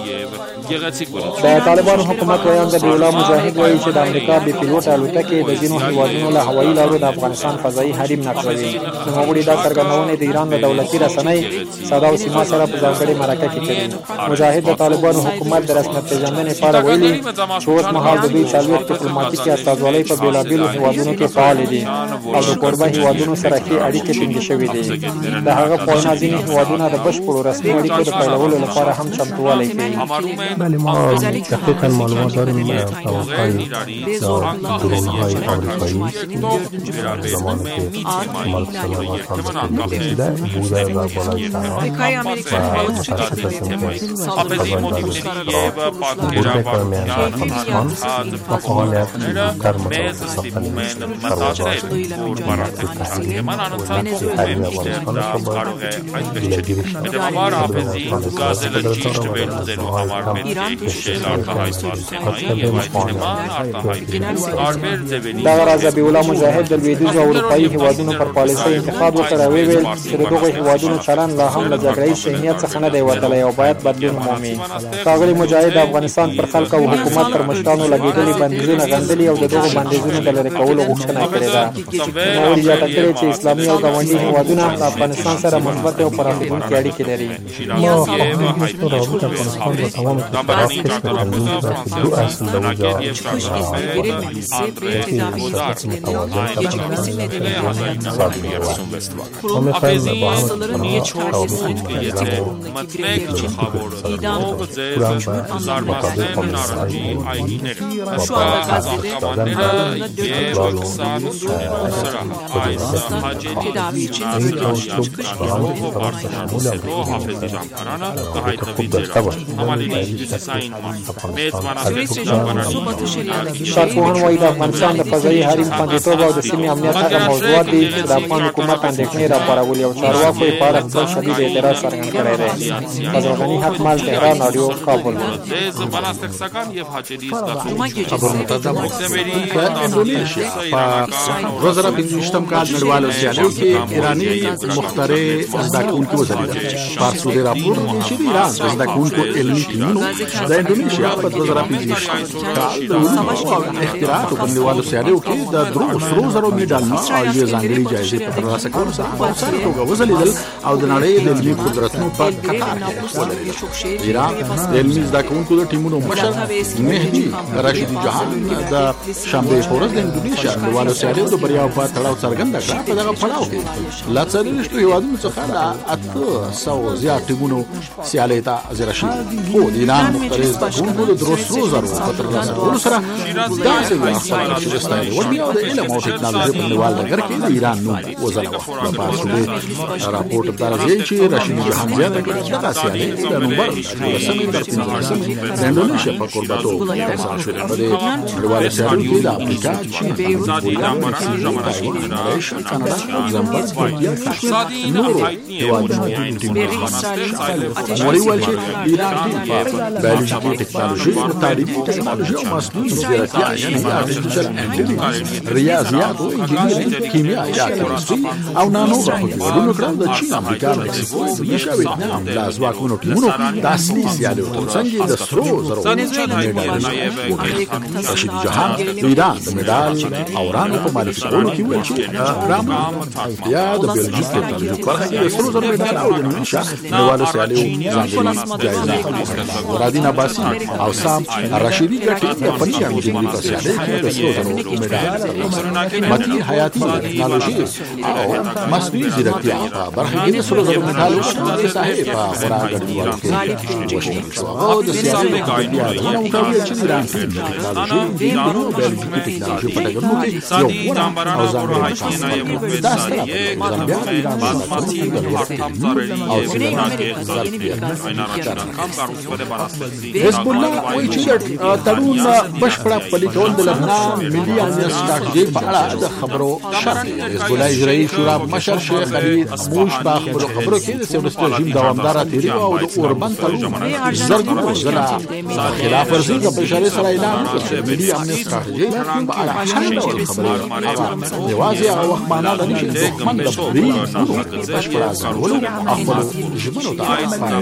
د طالبانو حکومت ویان د بیولا مجاهد وایي چې د امریکا بې پیلوټه الوتکې د ځینو هېوادونو له هوایي لارو د افغانستان فضایي حریم نقضوي. نوموړي دا څرګندونې د ایران د دولتي رسنۍ ساده او سیما سره په ځانګړې مرکه کې کړي. مجاهد د طالبانو حکومت د رسمیت پېژندنې په اړه ویلي چې اوس مهال د دوی 40 ډیپلوماتیکي استازولۍ په بېلابېلو هېوادونو کې فعالې دي او د کوربه هېوادونو سره ښې اړیکې ټینګې شوې دي. د هغه په وینا ځینې هېوادونه د بشپړو رسمي اړیکو د پیلولو لپاره هم چمتووالی کوي. بله ما دقیقا معلومات داریم توقعی درون‌های آمریکایی زمانی که ملک سلامت هم رسیده بوده در بالای شهرها و متاسف هستیم که فضای بوده که میان افغانستان و فعالیت در مطابق ساختن پروازات نقل تحریم و نقل حریم افغانستان را باید گیرش دغه راز ذبیح الله مجاهد د لویدیځو او اروپایي هیوادونو پر پالیسۍ انتقاد وکړ او ویل چې د دغو هیوادونو چلند لا هم له جګړهیز ذهنیت څخه نه دی وتلی او باید بدلون ومومي. ښاغلي مجاهد د افغانستان پر خلکو او حکومت پر مشرانو لګېدلي بندیزونه غندلي او د دغو بندیزونو د لرې کولو غوښتنه کړې ده. نوموړي زیاته کړې چې اسلامي او ګاونډي هیوادونه له افغانستان سره مثبت او پراخېدونکې اړیکې لري. ما خواهیم رابط افغانستان با تمام کشورها کشف کردیم که دو اصل در اونجا ما میخوایم با هم کارپوهان وایي د افغانستان د فضایي حریم خوندیتوب او د سیمې امنیت هغه موضوعات دي چې د افغان حکومت اندېښنې راپارولي او چارواکو یې په اړه خپل شدید اعتراض څرګند کړی دی. فضل غني حکمال، تهران رادیو، کابل. اندونیشیا په 2025 کال نړیوالو سیالیو کې ایراني مخترع زده کوونکي وځلیدل. پارسو د راپور دی چې د ایران د زده کوونکو علمي ټیمونو د اندونیشیا په 2025 کال د اختراعاتو په نړیوالو سیالیو کې د درو سرو زرو میډالونو او یوې ځانګړې جایزې په ترلاسه کولو سره په سره توګه وځلیدل او د نړۍ د علمي قدرتونو په کتار کې ودرېدل. ایران د علمي زده کوونکو د ټیمونو مشر مهدي راشدي جهان د شنبې په ورځ د اندونیشیا نړیوالو سیالیو د بریاو په تړاو څرګنده کړه. په دغه پړاو کې له 40 هیوادونو څخه د 800 زیات ټیمونو سیالۍ ته حاضر شوي. خو د ایران مخترع زده کوونکو د درو سرو زرو په ترلاسه کولو سره داسې ویاړ چې د ستایلو وړ او د علم او ټکنالوژۍ په نړیوال ډګر کې د ایران نوم وځلوه. د پارسوبې راپورټ دا راځي چې راشدي جهان زیاته کړه چې دغه سیالۍ د نومبر 13 تر 15 د اندونیشیا په کوربهتوب ترسره شوې. په دې نړیوالو سیالیو کې د افریقا، چین، تایوان، ملیشیا، کاناډا، زمبابوې، ترکیه، کشمیر، نورو هیوادونو نوموړي وویل چې ایران ټیم په بیولوژیکي ټکنالوژي، تعلیمي ټکنالوژي او مصنوعي ځیرکتیا یعنې آرټیفیشل انټیلیجنس، ریاضیات او انجینرینګ، کیمیا یا کیمستري او نانو برخو کې ګډون وکړل. د چین، امریکا، مکسیکو، اندونیشیا، ویتنام له ځواکمنو ټیمونو د اصلي سیالیو ترڅنګ د سرو زرو میډالونه وګټل. راشدي جهان د ایران د میډال او رانو په معرفي کولو کې وویل چې راما یا د بیولوژیک ټکنالوژي په برخه کې د سرو زرو میډال او د اندونیشیا نړیوالو سیالیو ځانګړې جایزه مرادین عباسي او سام راشدي ګټي د فني انجینري په سیالۍ کې د سرو زرو میډال متي حیاتي ټکنالوژي او مصنوعي ځیرکتیا په برخه کې د سرو زرو میډال ورکړل صاحب په خورا ګډوډ کې وشول شو. او د سیالۍ په بیا د نو کوي چې ایران ټیم ټکنالوژي د نو بیولوژیکي ټکنالوژي په ډګر کې یو غوړه او ځانګړې دا سره زامبیا ایران او حزب الله وایي چې تړون بشپړه پلي کول د لبنان ملي امنیت ستراتیژۍ په اړه د خبرو شرط دی. حزب الله اجرایي شورا مشر شیخ علي موش په خبرو کې د سیاسي رژیم دوامداره تیری او د اوربند تړون زرګونو ځله خلاف ورزي په اشاره سره اعلان وکړ چې ملي امنیت ستراتیژۍ په اړه هر ډول خبرې یوازې هغه وخت معنا لري چې دښمن د بری بشپړه ځولو خپل ژمنو ته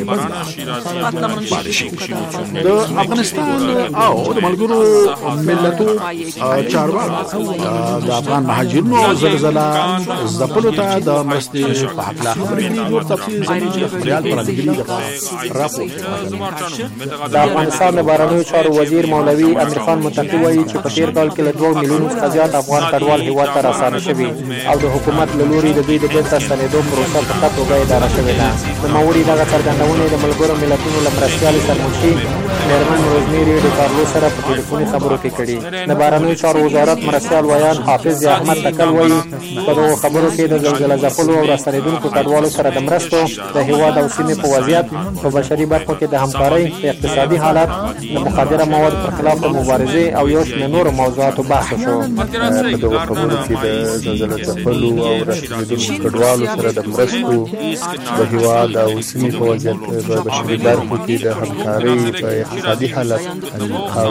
د افغانستان او د ملګرو ملتونو چارواکو د افغان مهاجرینو زلزلہ ځپلو ته د مرستې په حق خبرې دي. نور تفصیل زموږ خبريال پر انګلیسي راپور. د افغانستان د بهرنیو چارو وزیر مولوي امیر خان متقي وایي چې په تیر کال کې له 2 میلیونو څخه زیات افغان کډوال هیواد ته راستانه شوي او د حکومت له لوري د دوی د بیرته ستنېدو پروسه په ښه توګه اداره شوې ده. نوموړي دغه څرګندونې د ملګرو ملتونو له مرستیالې سرمنشي مېرمن روزمیري ډي کارلوس سره په ټلیفوني خبرو کې کړي. د بهرنیو چارو وزارت مرستیال ویان حافظ احمد تکل وایي په دغو خبرو کې د زلزله ځپلو او راستنېدونکو کډوالو سره د مرستو، د هیواد او سیمې په وضعیت، په بشري برخو کې د همکارۍ، د اقتصادي حالت، د مخدره موادو پر خلاف د مبارزې او یو شمېر نورو موضوعاتو بحث وشو. په دغو خبرو کې د زلزله ځپلو او راستنېدونکو کډوالو سره د مرستو، د هیواد او سیمې په وضعیت، په بشري برخو کې د همکارۍ، په اقتصادي حالت او د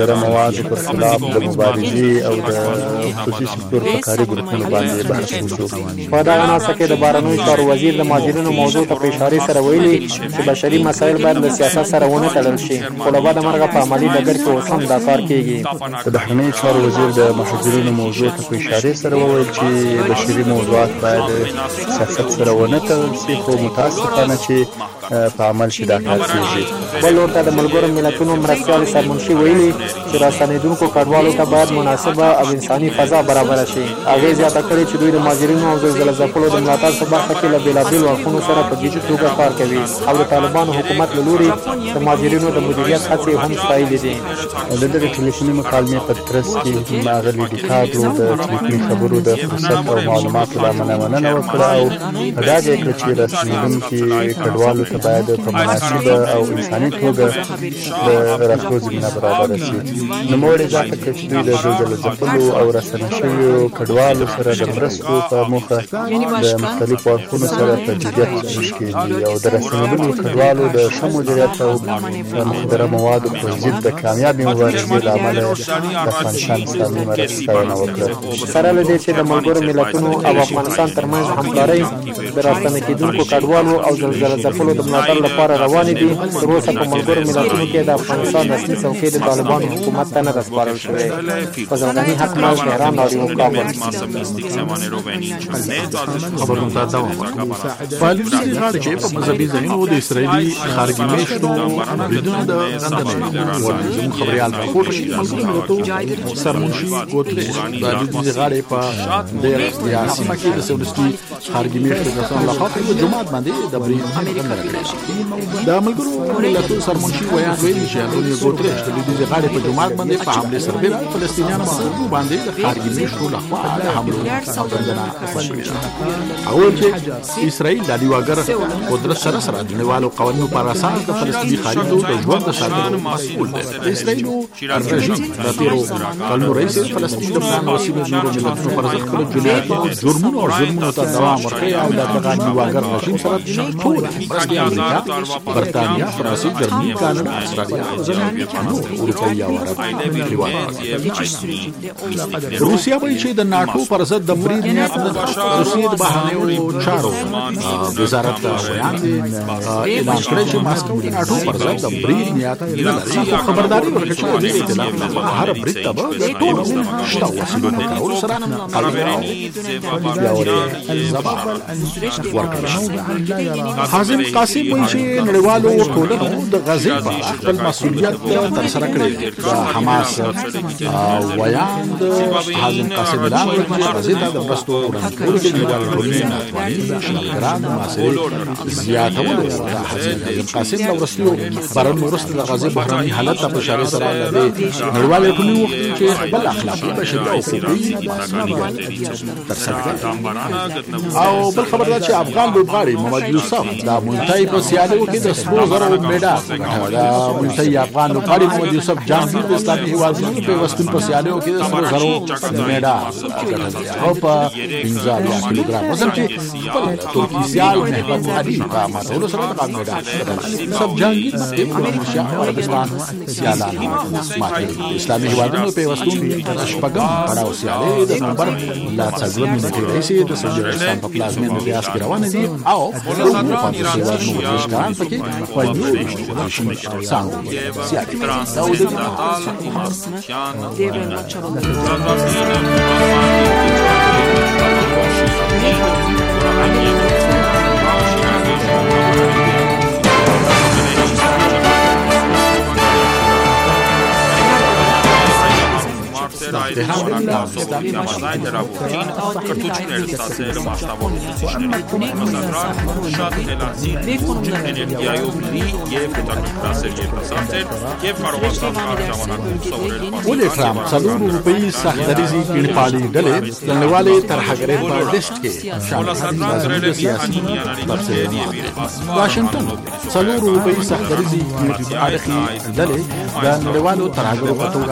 مخدره موادو پر خلاف د مبارزې او د خصوصي سکتور په کاري ګروپونو باندې بحث وشو. په دغه ناسه کې د بهرنیو چارو وزیر د مهاجرینو موضوع ته په اشارې سره ویلي چې بشري مسایل باید له سیاست سره ونه تړل شي، خو له بده مرغه په عملي ډګر کې اوس هم دا کار کېږي. د بهرنیو چارو وزیر د مهاجرینو موضوع ته په اشارې سره وویل چې بشري موضوعات باید سیاست سره ونه تړل شي، خو متاسفانه چې په عمل کې دا کار کېږي. بل ورته د ملګرو ملتونو مرستیال سرمنشي ویلي چې راستنېدونکو کډوالو ته باید مناسبه او انساني فضا برابره شي. هغې زیاته کړې چې دوی د مهاجرینو او زلزله ځپلو د ملاتړ په برخه کې له بېلابېلو اړخونو سره په جدي توګه کار کوي او د طالبانو حکومت له لوري د مهاجرینو د مدیریت هڅې هم ستایلې دي. د دغې ټلیفوني مکالمې په ترڅ کې ښاغلي ډیکاډرو د ټلیفوني خبرو د فرصت او معلوماتو له امله مننه وکړه او ډاډ یې کړ چې راستنېدونکي کډوالو ته باید په مناسبه او انساني توګه د راتلو زمینه برابره شي. نوموړي اضافه کړه چې دوی د زلزله ځپلو او راستنه شویو کډوالو سره د مرستو په موخه د مختلفو اړخونو سره په جدیت مشکل دي او د راستنېدلو کډوالو د ښه مدیریت او د مخدره موادو پر ضد د کامیابې مبارزې له امله د افغانستان اسلامي امارت ستاینه وکړه. سره له دې چې د ملګرو ملتونو او افغانستان ترمنځ همکارۍ د راستنه کېدونکو کډوالو او زلزله ځپلو د ملاتړ لپاره روانې دي، تر اوسه په ملګرو ملتونو کې د افغانستان رسمي څوکۍ د طالبانو حکومت ته نه ده سپارل شوې. فضل غني حقمل، تهران رادیو کابل. خبرونه ته دوام ورکوي. پالیسي غاړه کې په مذهبي ځایونو د اسرائیلي خارجي میشتو بریدونو د غندنې زموږ خبريال راپور شي. ملګرو سرمنشي ګوتریش د دې غاړې په ډېر سیاسي مکه د سولستي خارجي میشتو کسان له خاطر په جمعات باندې د برید غندنه کړې. د ملګرو ملتونو سرمنشي ویان ویلي چې انټونیو ګوتریش د دې غاړې په جمعات باندې په حمله سربېره فلسطینیانو باندې د خارجي میشتو له خوا د حملو غندنه وشوه. اول چې اسرائیل د دیواګر قدرت سره د نړیوالو قوانینو پر اساس د فلسطیني خارجو د ژوند د ساتلو مسؤل دی. د اسرائیل رژیم د تیرو کلونو رئیس فلسطین د پلان او سیمه نورو ملتونو پر ضد خپل جنایتونو او جرمونو ته دوام ورکوي او د دغه دیواګر رژیم سره ټول مرستې امریکا، برتانیا، فرانسې، جرمني، کاناډا، استرالیا او ځینې اروپایي او عربي هېوادونه. روسیا وایي چې د ناټو پر ضد د برید نیت نه ده. روسیې د بهرنیو چارو وزارت ویاندې اعلان کړی چې ماسکو د ناټو پر ضد د برید نیت نه لري، خو خبرداری ورکړه چې د ائتلاف لپاره هر برید ته به د ټولو شته وسیلو په کارولو سره قوي او پیاوړی ځواب ورکړل شي. حازم قاسم وایي چې نړیوالو ټولنو د غزې په اړه خپل مسؤلیت ترسره کړی دی. د حماس ویاند حازم قاسم اعلان وکړ چې غزې ته د مرستو وړاندې کولو کې نړیوالو ټولنې ناتواني شنلګران محاصرې زیاتولو. حازم قاسم له وروستیو بارانو وروسته د غزې بحراني حالت ته په اشاره سره د نړیوالو ټولنې وغوښتل چې خپل اخلاقي، بشري او حقوقي مسؤلیت ترسره کړي. او بل خبر دا چې افغان لوبغاړي محمد یوسف د ملتای په سیالیو کې د سرو زرو مډال د ملتای افغان لوبغاړي محمد یوسف جهانگیر د اسلامي هېوادونو په پیوستون په سیالیو کې د سرو زرو مډال ګټلی او په 15 کیلوګرام وزن کې خپل ترکي سیال مهبت علي په ماتولو سره د مډال ګټلی. یوسف جهانگیر د ماليزیا او عربستان سیالان ماتوي. اسلامي هېوادونو په پیوستون د شپږم پړاو سیالۍ د نومبر له 4 نیټې راهیسې د سعودي عربستان په پلازمینه ریاض کې روانې دي او پاتې هېوادونو ورزشکاران پکې په یو څانګو سیالي کوي. ولې ټرامپ څلور اروپایي سختدریزې کیڼپاړي ډلې د نړیوالې ترهګرۍ په لیست کې شامل دي. سیاسي واشنګټن څلور اروپایي سختدریزې کیڼپاړي ډلې د نړیوالو ترهګرو په توګه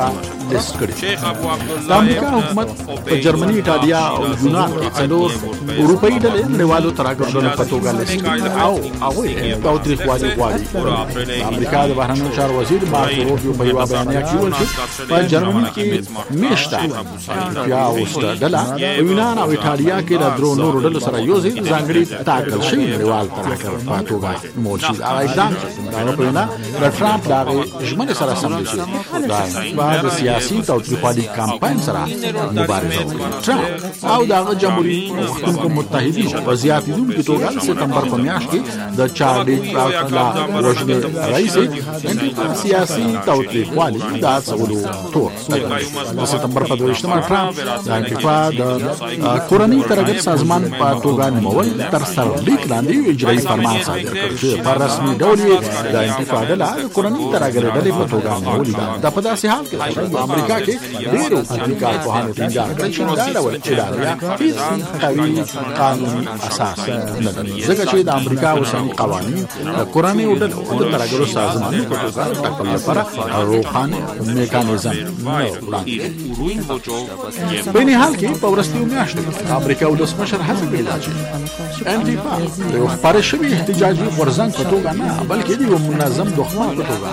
لیست کړي. د امریکا حکومت په جرمني، ایټالیا او یونان کې څلور اروپایي ډلې نړیوالو ترهګرو ډلو په توګه لیست کړي او هغوی تاوتریخوالي غواړي. د امریکا د بهرنیو چارو وزیر مارک روبیو په یوه بیانیه کې وویل چې په جرمني کې میشته یا اوسته ډله په یونان او ایټالیا کې د درو نورو ډلو سره یو ځای ځانګړي ټاکل شوي نړیوال ترهګر په توګه نومول شي. هغه اقدام چې هغه په وینا د ټرمپ د هغې ژمنې سره سم دی چې د سیاسي تاوتریخوالي کمپاین سره مبارزه وکړي. ټرمپ او د هغه جمهوري غوښتونکو متحدینو په زیاتېدونکي توګه د سپتمبر په میاشت کې د چارلي لا وژنې رئیس سیاسي تاوتریخوالي د هڅولو تور د سپتمبر په 22 ټرمپ د انتفا د کورني ترهګر سازمان په توګه نومول تر سرلیک لاندې اجرایي فرمان صادر کړ چې په رسمي ډول د انتفا ډله د کورني ترهګر ډلې په توګه نومولې ده. د په داسې حال کې په امریکا کې ډېرو امریکایي کارپوهانو ټینګار کړی چې دا ډول ادارې هیڅ قوي قانوني اساس نه لري، ځکه چې د امریکا اوسني قوانین د کورني ډلو د ترهګرو سازمانونو په توګه ټاکلو لپاره روښانه میکانیزم نه وړاندې کوي. په دې حال کې په وروستیو میاشتو کې امریکا ولسمشر هڅه کړې ده چې انتفا د یو خپاره شوي احتجاجي غورځنګ په توګه نه بلکې د یو منظم دښمن په توګه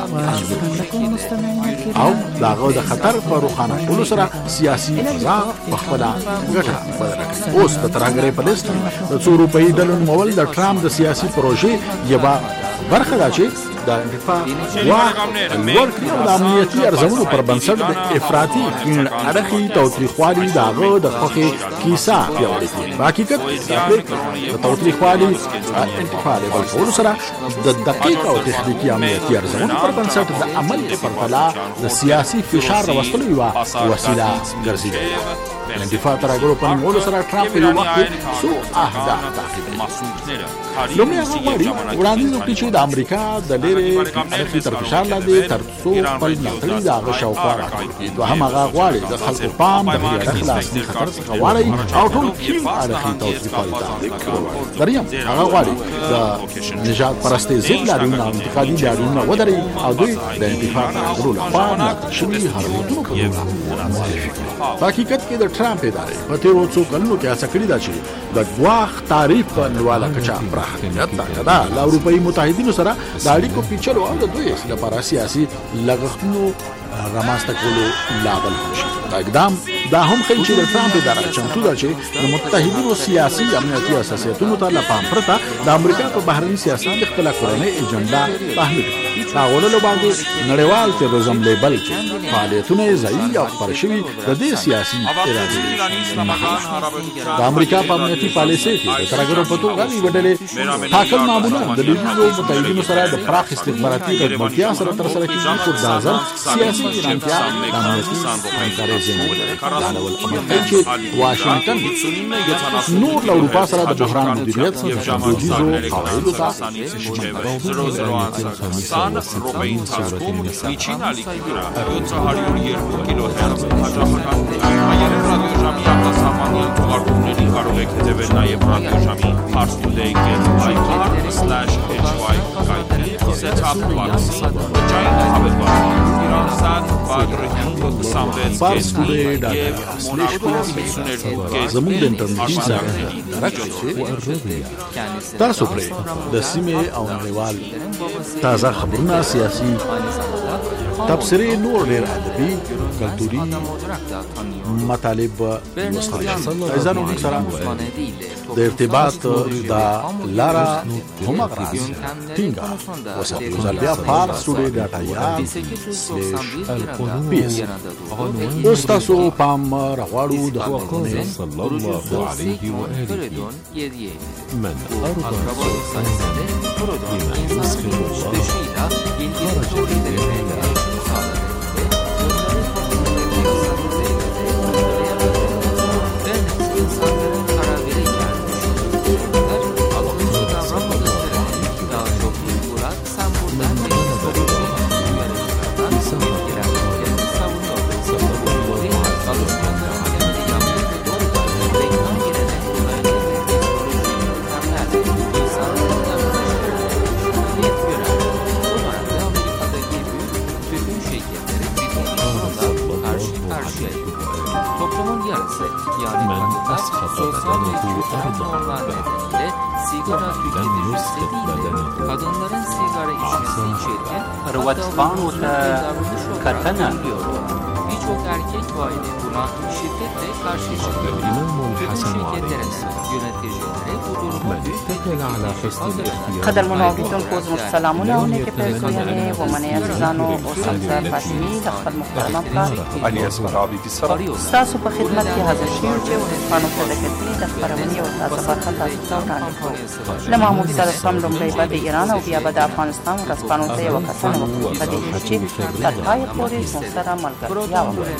او د هغه د خطر په روښانه کولو سره سیاسي فضا په خپله ګټه بدله کړي. اوس د ترهګرۍ په لیست کې د څو اروپایي ډلو نومول د ټرمپ د سیاسي پروژې یوه برخه ده چې د انتفا واک لوړ کړي او د امنیتي ارزونو پر بنسټ د افراطي کیڼ اړخي تاوتریخوالي د هغه د خوښې کیسه پیاوړې کړي. په حقیقت دا پرېکړه د تاوتریخوالي انتفا لیبل کولو سره د دقیق او تخنیکي امنیتي ارزونو پر بنسټ د عمل پرتله د سیاسي فشار راوستلو یوه وسیله ګرځېدلې ده. د انتفا ترهګرو په نومولو سره ټرمپ په یو وخت کې څو اهداف تعقیبوي. لومړی هغه غواړي وړاندیز وکړي چې د امریکا د لرې اړخي تر فشار لاندې تر څو خپل ملاتړي د هغه شاوخوا راټول کړي. دوهم هغه غواړي د خلکو پام د دې اړخ له اصلي خطر څخه واړوي او ټول کیڼ اړخي تاوتریخوالي ته دریم هغه غواړي د نژاد پرستۍ ضد لاریونونه او انتقادي لاریونونه ودروي او دوی د انتفا ترهګرو لخوا ملاتړ شوي حرکتونو په توګه معرفي کړي. په حقیقت کې د ټرمپ ادارې په تېرو څو کلونو کې هڅه کړې ده چې د ګواښ تعریف په لوړه کچه پراختیا ده له اروپایي متحدینو سره د اړیکو پیچلو او د دوی لپاره سیاسي لګښتونو رامنځته کولو لامل شي. دا اقدام دا هم ښیي چې د ټرمپ اداره چمتو ده چې د متحدینو سیاسي امنیتي اساسیتونو ته له پام پرته د امریکا په بهرني سیاست د خپله کورنۍ ایجنډا تحمیل کړي. په غوللو باندې نړیوال تروریزم لیبل چې فعالیتونه یې ځایي او خپاره شوي د دې سیاسي ارادې د امریکا په امنیتي پالیسۍ کې د ترهګرو په توګه یوې ډلې ټاکل معمولا د لویدیځو متحدینو سره د پراخ استخباراتي ګډملتیا سره ترسره کېږي، خو دا ځل سیاسي ګرانتیا د امنیتي همکارۍ ځای دا ډول عمل کوي چې واشنګټن نور له اروپا سره د بحران مدیریت څخه دودیزو قواعدو ته روبین ترانسفورم نیچین علی کیرا 402 کیلوهرتز հաճախականում հայերեն ռադիոժամի արտասահմանի թողարկումներին կարող եք հետևել նաև ռադիոժամի parstoday.ir/hy կայքի set-up box-ի վճարային հավելվածի Իրանստան բادر هند 26 زموږ د انټرنیټي سره تاسو پرې د سیمې او نړیوال تازه خبرونه سیاسي تبصرې نور ډېر ادبي کلتوري مطالب لوستلی شئ. عزیزانو موږ سره د ارتباط دا لاره همغه ټینګه وساتئ. بیا parstoday.ir/ps اوس تاسو پام راغواړو د خبرونه صلی الله علیه و آله من karşıya yıkılıyor. Toplumun yarısı yani kadınlar sosyal ve kültürel normlar nedeniyle sigara tüketilmesi değil, kadınların sigara içmesi içerken hatta birçok erkek ve aile buna şiddetle karşı çıkıyor. Bütün şirketlerin yöneticileri bu durumu قدر مناوریتون پوز مستلامونه اونه که پیزویانه و من عزیزانو و سمزر فاطمی لخبر محترمم ستاسو په خدمت کې حاضر شویم چې ورسپانو ته د کتنې د خپرونې او تازه برخه تاسو ته وړاندې کوو. له محمود سره سم لومړی به د ایران او بیا به د افغانستان ورسپانو ته یوه کتنه وکړو په دې هیله چې تر پایه پورې زموږ سره ملګرتیا وکړي.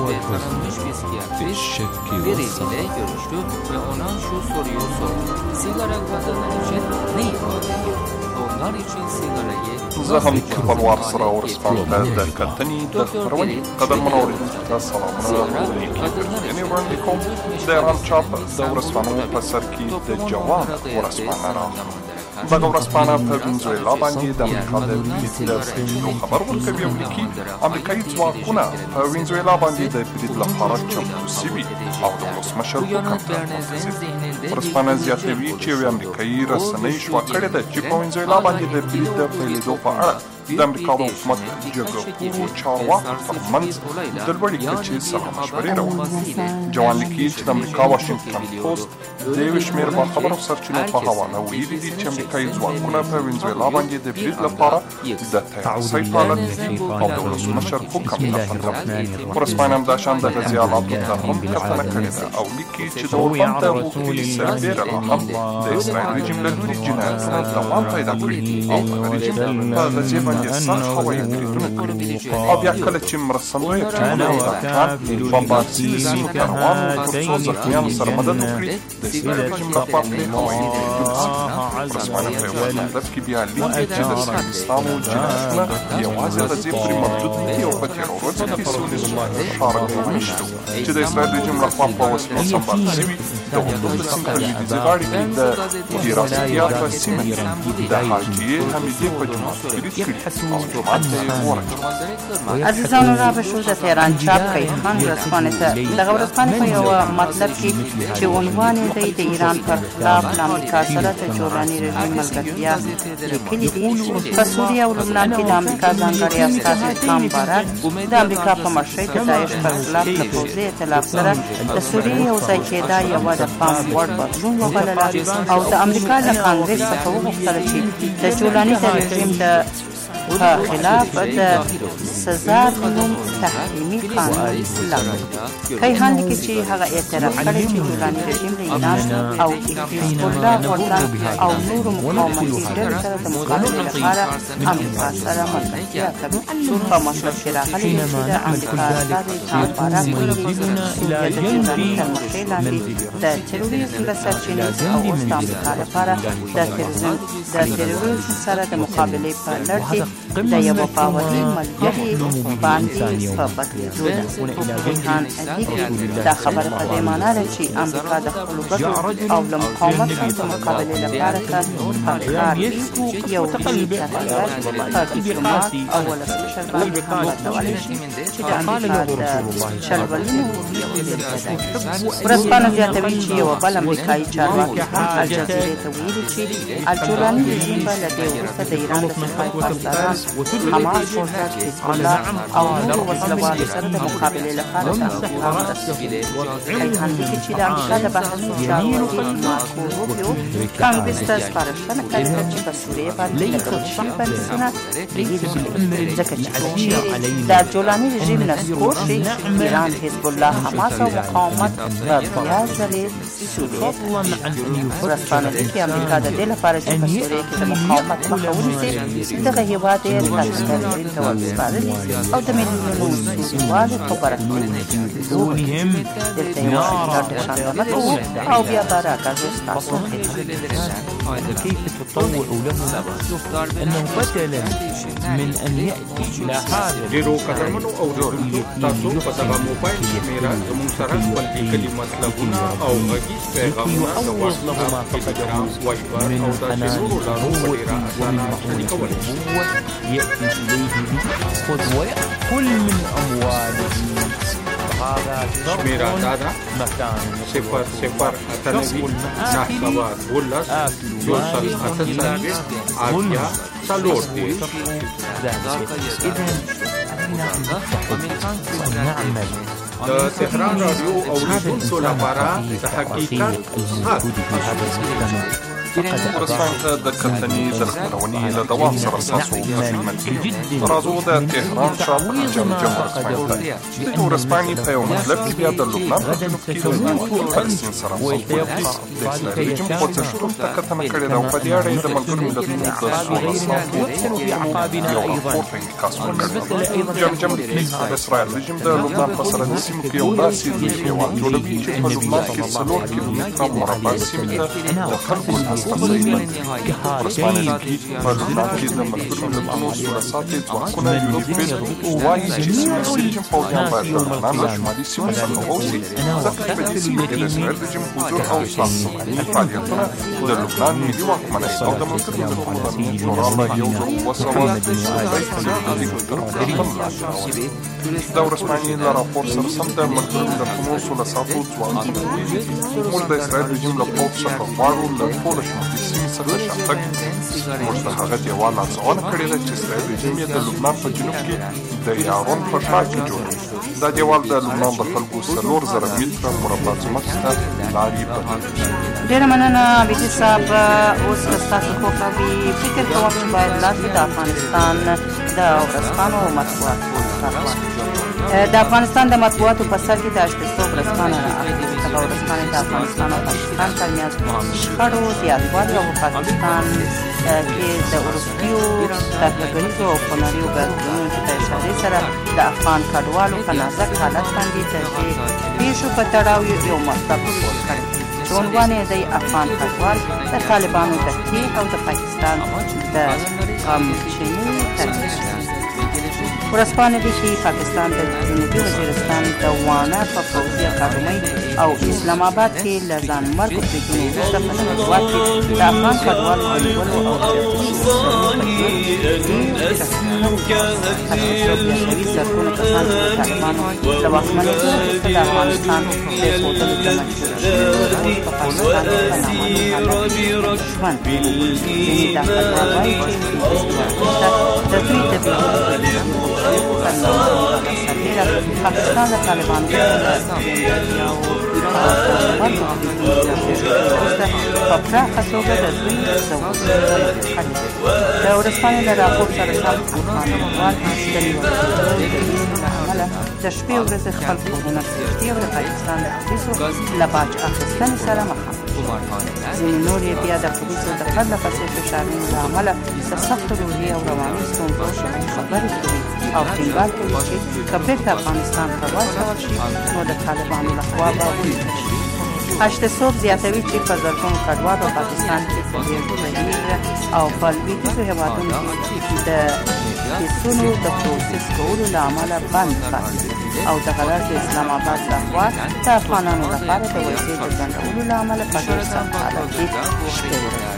biriyle görüştü ve ona şu soruyu sordu. Sigara kadınlar için ne ifade ediyor? Onlar için sigarayı زه هم خپلوار سره ورسپانو ته د کتنې د خپرونې قدرمنو اورېدونکو ته سلامونه یعنې وړاندې کوم د ایران چاپ د ورسپانو په سر کې د جواب ورسپانه راغله. دغه ورځپاڼه په وینزویلا باندې د امریکا د برید د پیلېدو خبر ورکوي او لیکي امریکایي ځواکونه په وینزویلا باندې د برید لپاره چمتو سوي او د ولسمشر حکم ته منتظر. ورځپاڼه زیاتوي چې یوې امریکایي رسنۍ شوه کړې ده چې په وینزویلا باندې د برید د پیلېدو په اړه د امریکا د حکومت جګړهپوهو چارواکو ترمنځ د لوړې کچې سلا مشورې روانې دي. جوان لیکي چې د امریکا واشنګټن پوسټ د یوې شمېر باخبرو سرچینو په حواله ویلي دي چې امریکایي ځواکونه په وینزویلا باندې د برید لپاره د تیارسۍ په حالت کې او د ولسمشر حکم ته پرځوي. ورځپاڼه همداشان د غزې حالاتو ته هم کتنه کړې ده او لیکي چې د اردن د حقوقي سربېره لا هم د اسرائیل رژیم له لوري جنایتونه دوام پیدا کړي او دغه رژیم په غزې باندې سخت هوایي بریدونه کړي او بیا کله چې مرستندویه ټیمونه افغانستان بمبارد سوي سیمو ته روان وو تر څو زخمیانو سره مدد وکړي د اسرائیل رژیم لخوا پرې هوایي بریدونه سوي. ورځپاڼه په یوه مطلب کې بیا لیکي چې د صهیونیستانو جنایتونه یوازې غزې پورې محدود نه دي او په تېرو ورځو کې سولیز ښار میشت و چې د اسرائیل رژیم لخوا په وسلو سمبال سوي د اردن د سیند په لویدیځې غاړې کې د دیراسیا په سیمه کې د حاجیې حمیدې په جومات برید کړي او جومات ته یې ورچول. عزیزانو را به شو د تهران چاپ کیخان ورځپاڼې ته دغه ورځپاڼې په یوه مطلب کې چې عنوان یې دی د ایران پر خلاف له امریکا سره د جولاني رژیم ملګرتیا لیکلي دي. په سوریه او لبنان کې د امریکا ځانګړی استازی تام بارک د امریکا په مشرۍ د داعش پر خلاف له پوځي ائتلاف سره د سوریې یو ځای کېدا یوه د پام وړ بدلون وبلله او د امریکا له کانګرس څخه وغوښتله چې د جولاني د رژیم د په خلاف د سزا د نوم تحریمي قانون لغوه کړي. کیخان لیکي چې هغه اعتراف کړی چې جولاني رژیم د ایران او حزب الله اردن او نورو مقاومتي ډلو سره د مقابلې لپاره امریکا سره ملګرتیا کوي. په مطلب کې راغلي چې د امریکا استازي تام بارک ویلي سوریه د جولاني تر مخې لاندې د تروریزم له سرچینې او اوس د امریکا لپاره د تروریزم سره د مقابلې په لړ کې د یوه باوري ملګري باندې په بدلېدو ده. کیخان لیکي دا خبره په دې معنا ده چې امریکا د خپلو ګټو او له مقاومت سره د مقابلې لپاره په کار دي. یو لوی تغییر په ډیپلومات او ولسمشر باندې هم بدلولی شي چې د امریکا د چلولینو یو بېلګه ده. ورځپاڼه زیاتوي چې یوه بل امریکایي چارواکي هم الجزیرې ته ویلي چې الجولاني رژیم به له دې وروسته د ایران د صفای پاسداران حماس فورسز حزب الله او نورو وسلوالو سره د مقابلې لپاره د امریکا مرسته کوي. کیخان لیکي چې د امریکا د بهرنیو چارو وزیر مارکو روبیو کانګرس ته سپارښتنه کړې ده چې په سوریې باندې لګول شوي بندیزونه پرېږدي ځکه چې کله چې د جولاني رژیم نسکور شي ایران حزب الله حماس او مقاومت به بیا ځلې سوریې ته ورځپاڼه لیکي امریکا د دې لپاره چې په سوریې کې د مقاومت مخه ونیسي دغه هېواد یې ترجمه ته وسپارلي او د میلیونونو سوریوالو په برکت دلته یوه شاندامه کوو او بیا به راګرځو ستاسو كيف تطوع له أنه بدلا من أن يأتي إلى هذا ډیرو قدرمنو اورېدونکو تاسو په دغه موبایل شمیره زموږ سره خپل لیکلي مطلبونه او غږیز پیغامونه د واتساپ، ټیلیګرام، وایبر او داسې نورو لارو په ډېره اسانه شریکولی يأتي إليه ليأخذ ويأكل من أمواله شمیره دا ده 00 د تهران رادیو اوریدونکو لپاره د حقیقت ورسپانې ته د کتنې د خپرونې له دوام سره ستاسو خدمت کې راځو د تهران شاپ جمع ورسپانې ته د ورسپانې په یو مطلب کې بیا د لبنان په جنوب کې د فلسطین سره سلطول د اسرائیل رژیم خوځښتونو ته کتنه کړې ده او په دې اړه یې د ملګرو ملتونو د سوله ساتلو یو راپور په انعکاس ورکړی جمع د اسرائیل رژیم د لبنان په سرحدي سیمو کې یو داسې دیوال جوړوي چې په لبنان کې 4 کیلومتره مربع سیمې ته د خلکو ورسپانې په لبنان کې د ملګرو ملتونو سوله ساتلو ځواکونه یونیفیل وایي چې سیمه رژیم پوځیان باید د لبنان له شمالي سیمو څخه ووځي ځکه په دې سیمه کې د اسرائیل رژیم حضور او سازماني فعالیتونه د لبنان ملي واکمنۍ او د ملګرو ملتونو د امنیت شورا له 1993 د ورسپانې له راپور سره سم د ملګرو ملتونو سوله ساتلو ځواکونه وایي موږ د اسرائیل رژیم له پوځ څخه غواړو له ټوله شمالي سیمې څخه شاتګ موږ د هغه دیوال ارزونه کړې ده چې اسرائیل رژیم یې د لبنان په جنوب کې د یارون په شا کې جوړوي دا دیوال د لبنان د خلکو 4000 متره مربع ځمکې ته لارې بهوي. ډېره مننه عبیدي صاحب. اوس که ستاسو خوښه وي فکر کوم چې باید لاندې د افغانستان د ورځپاڼو مطبوعاتو د افغانستان د مطبوعاتو په سر کې د اشتسو ورځپاڼه راغلې. دغه ورځپاڼې د افغانستان او پاکستان ترمنځ شخړو زیاتوالی او پاکستان کې د وروستیو ترهګریزو او هنري بدلونونو په اشارې سره د افغان کډوالو په نازک حالت باندې د دې پیښو په تړاو یو مطلب خپور کړی چې عنوان یې دی افغان کډوال د طالبانو تحقیق او د پاکستان د غمچینې ترمنځ. ورځپاڼه دي چې پاکستان د جنوبي وزیرستان د وانه په پوځي اکاډمۍ او اسلام آباد کې له ځانمرګو بریدونو وروسته په دغه هېواد کې د افغان کډوالو د نیولو او زرګونه کسان چې د طالبانو له واکمنېدو وروسته د افغانستان پرېښودلو ته مجبوره شوي اوس په پاکستان کې په نامعلوم حالت کې ژوند کوي. ځینې دا کډوال وایي چې د دوی د بېلېدو پاکستان د طالبانو په پراخه توګه د دوی د ورځپاڼې له راپور سره سم افغان کډوال د نیولو له امله د شپې ورځې خپل کورونه پرېږدي او د پاکستان د پولیسو له باج اخیستنې سره مخامخ. ځینې نور یې بیا د پولیسو د پرله پسې فشارونو له امله د سختو روحي او رواني ستونزو خبرې کوي او ټینګار کوي چې که بیرته افغانستان ته واچول شي نو د طالبانو لخوا به ونیول شي. اشتسوب زیاتوي چې په زرګونو کډوال په پاکستان کې په ډېر بهیر او په لوېدیځو هېوادونو کې د کیسونو د پروسس کولو له امله بند پاتې او دغه راز د اسلام آباد لخوا د افغانانو لپاره د ویزې د ځنډولو له امله په ډېر سخت حالت کې شپې ورځې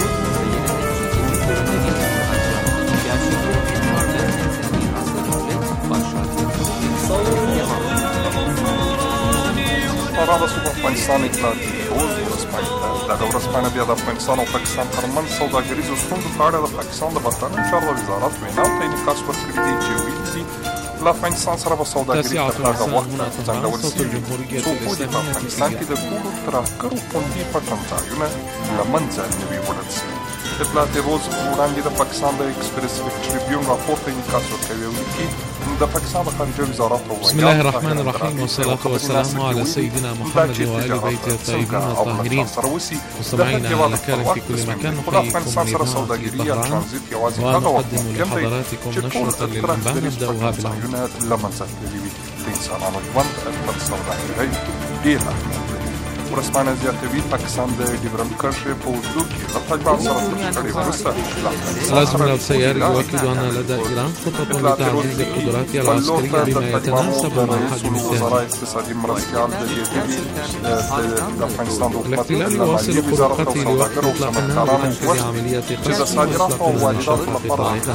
رابطه په افغانستان اطلاعاتي روز ورځپاڼې ده. دغه ورځپاڼه بیا د افغانستان او پاکستان ترمنځ سوداګریزو ستونزو په اړه د پاکستان د بهرنیو چارو وزارت ویناو ته انعکاس ورکړی دی چې ویلي دي له افغانستان سره به سوداګري تر هغه وخته ځنډول کېږي څو پورې په افغانستان کې د ټولو ترهګرو خوندي پټنځایونه له منځه نه وي وړل شوي. اطلاعاتي روز وړاندې د پاکستان د ایکسپریس ټریبیون راپور ته انعکاس ورکوي او لیکي د پاکستان د خارجه وزارت بسم الله الرحمن الرحيم والصلاة والسلام على سيدنا محمد وآل بيته الطيبين الطاهرين. مستمعينا على كان في كل مكان نحييكم بإذاعة طهران ونقدم لحضراتكم نشرة للأنباء نبدأها بالعنف. ورځپاڼه زیاتوي پاکستان د ډیورنډ کرښې په اوږدو کې الأزمة السياري يؤكد أن لدى إيران خطط لتعزيز قدراتها العسكرية بما يتناسب مع حجم التهديد. الاحتلال يواصل خروقته لوقت إطلاق النار بتنفيذ عمليات قصف وإطلاق النشاط القطاعي.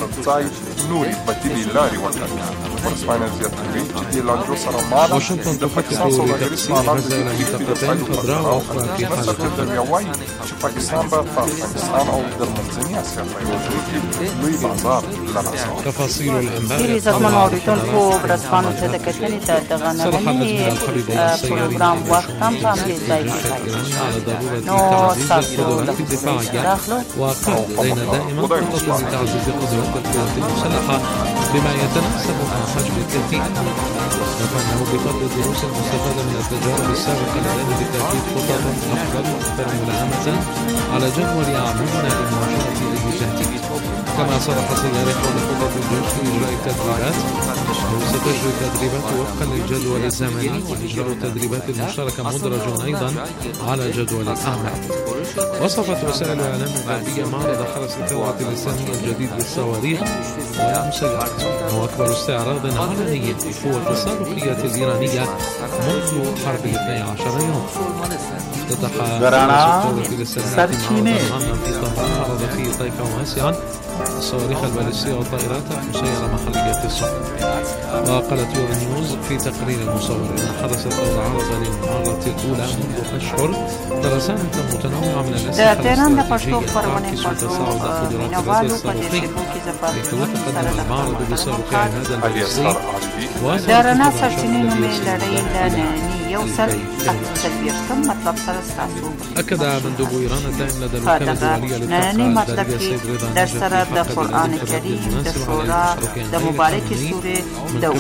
واشنطن تخطط لتقسيم غزة إلى منطقتين خضراء وأخرى في حالة تفاصيل الأنباء. زغمن اوریدونکو ورځپاڼو ته د کتنې د غنمنې پروګرام وخت هم په همدې ځای کې نو تاسو له داخلو وقائدين دائما خطط لتعزيز قدرات القوات المسلحة بما يتناسب مع حجم التهديد. وكأنه بفضل الدروس المستفادة من التجارب السابقة لدينا بالتأكيد خطط أفضل وأكثر ملائمة على جدول أعمالنا لمواجهة أي تهديد. كما صرح سياري حول خطط الجيش في إجراء التدريبات، ستجري التدريبات وفقا للجدول الزمني، وإجراء التدريبات المشتركة مدرج أيضا على جدول الأعمال. وصفت وسائل الإعلام الغربية معرض حرس الثورة الإسلامية الجديد للصواريخ والمسيرات هو أكبر استعراض علني لقوة الصاروخية الإيرانية منذ حرب 12 يوم. افتتح الثورة الإسلامية معرض في طهران عرض فيه طيفا واسعا الصواريخ البالستية والطائرات المسيرة محلية الصنع. وقالت يورو نيوز في تقرير المصور أن حرس الثورة عرض للمرة الأولى منذ أشهر دراسات متنوعة من الأسلحة الاستراتيجية تعكس تصاعد قدرات الرد الصاروخي. يتقدم المعرض بصاروخي هذا البالستي دارنا سرچینې مې لړۍ لنني يوصل أكثر مطلب سرستاسو. أكد مندوب إيران الدائم لدى الوكالة الدولية للتحقيقات الدولية السيد رضا در سره د قرآن کریم د شورا د مبارک سورې د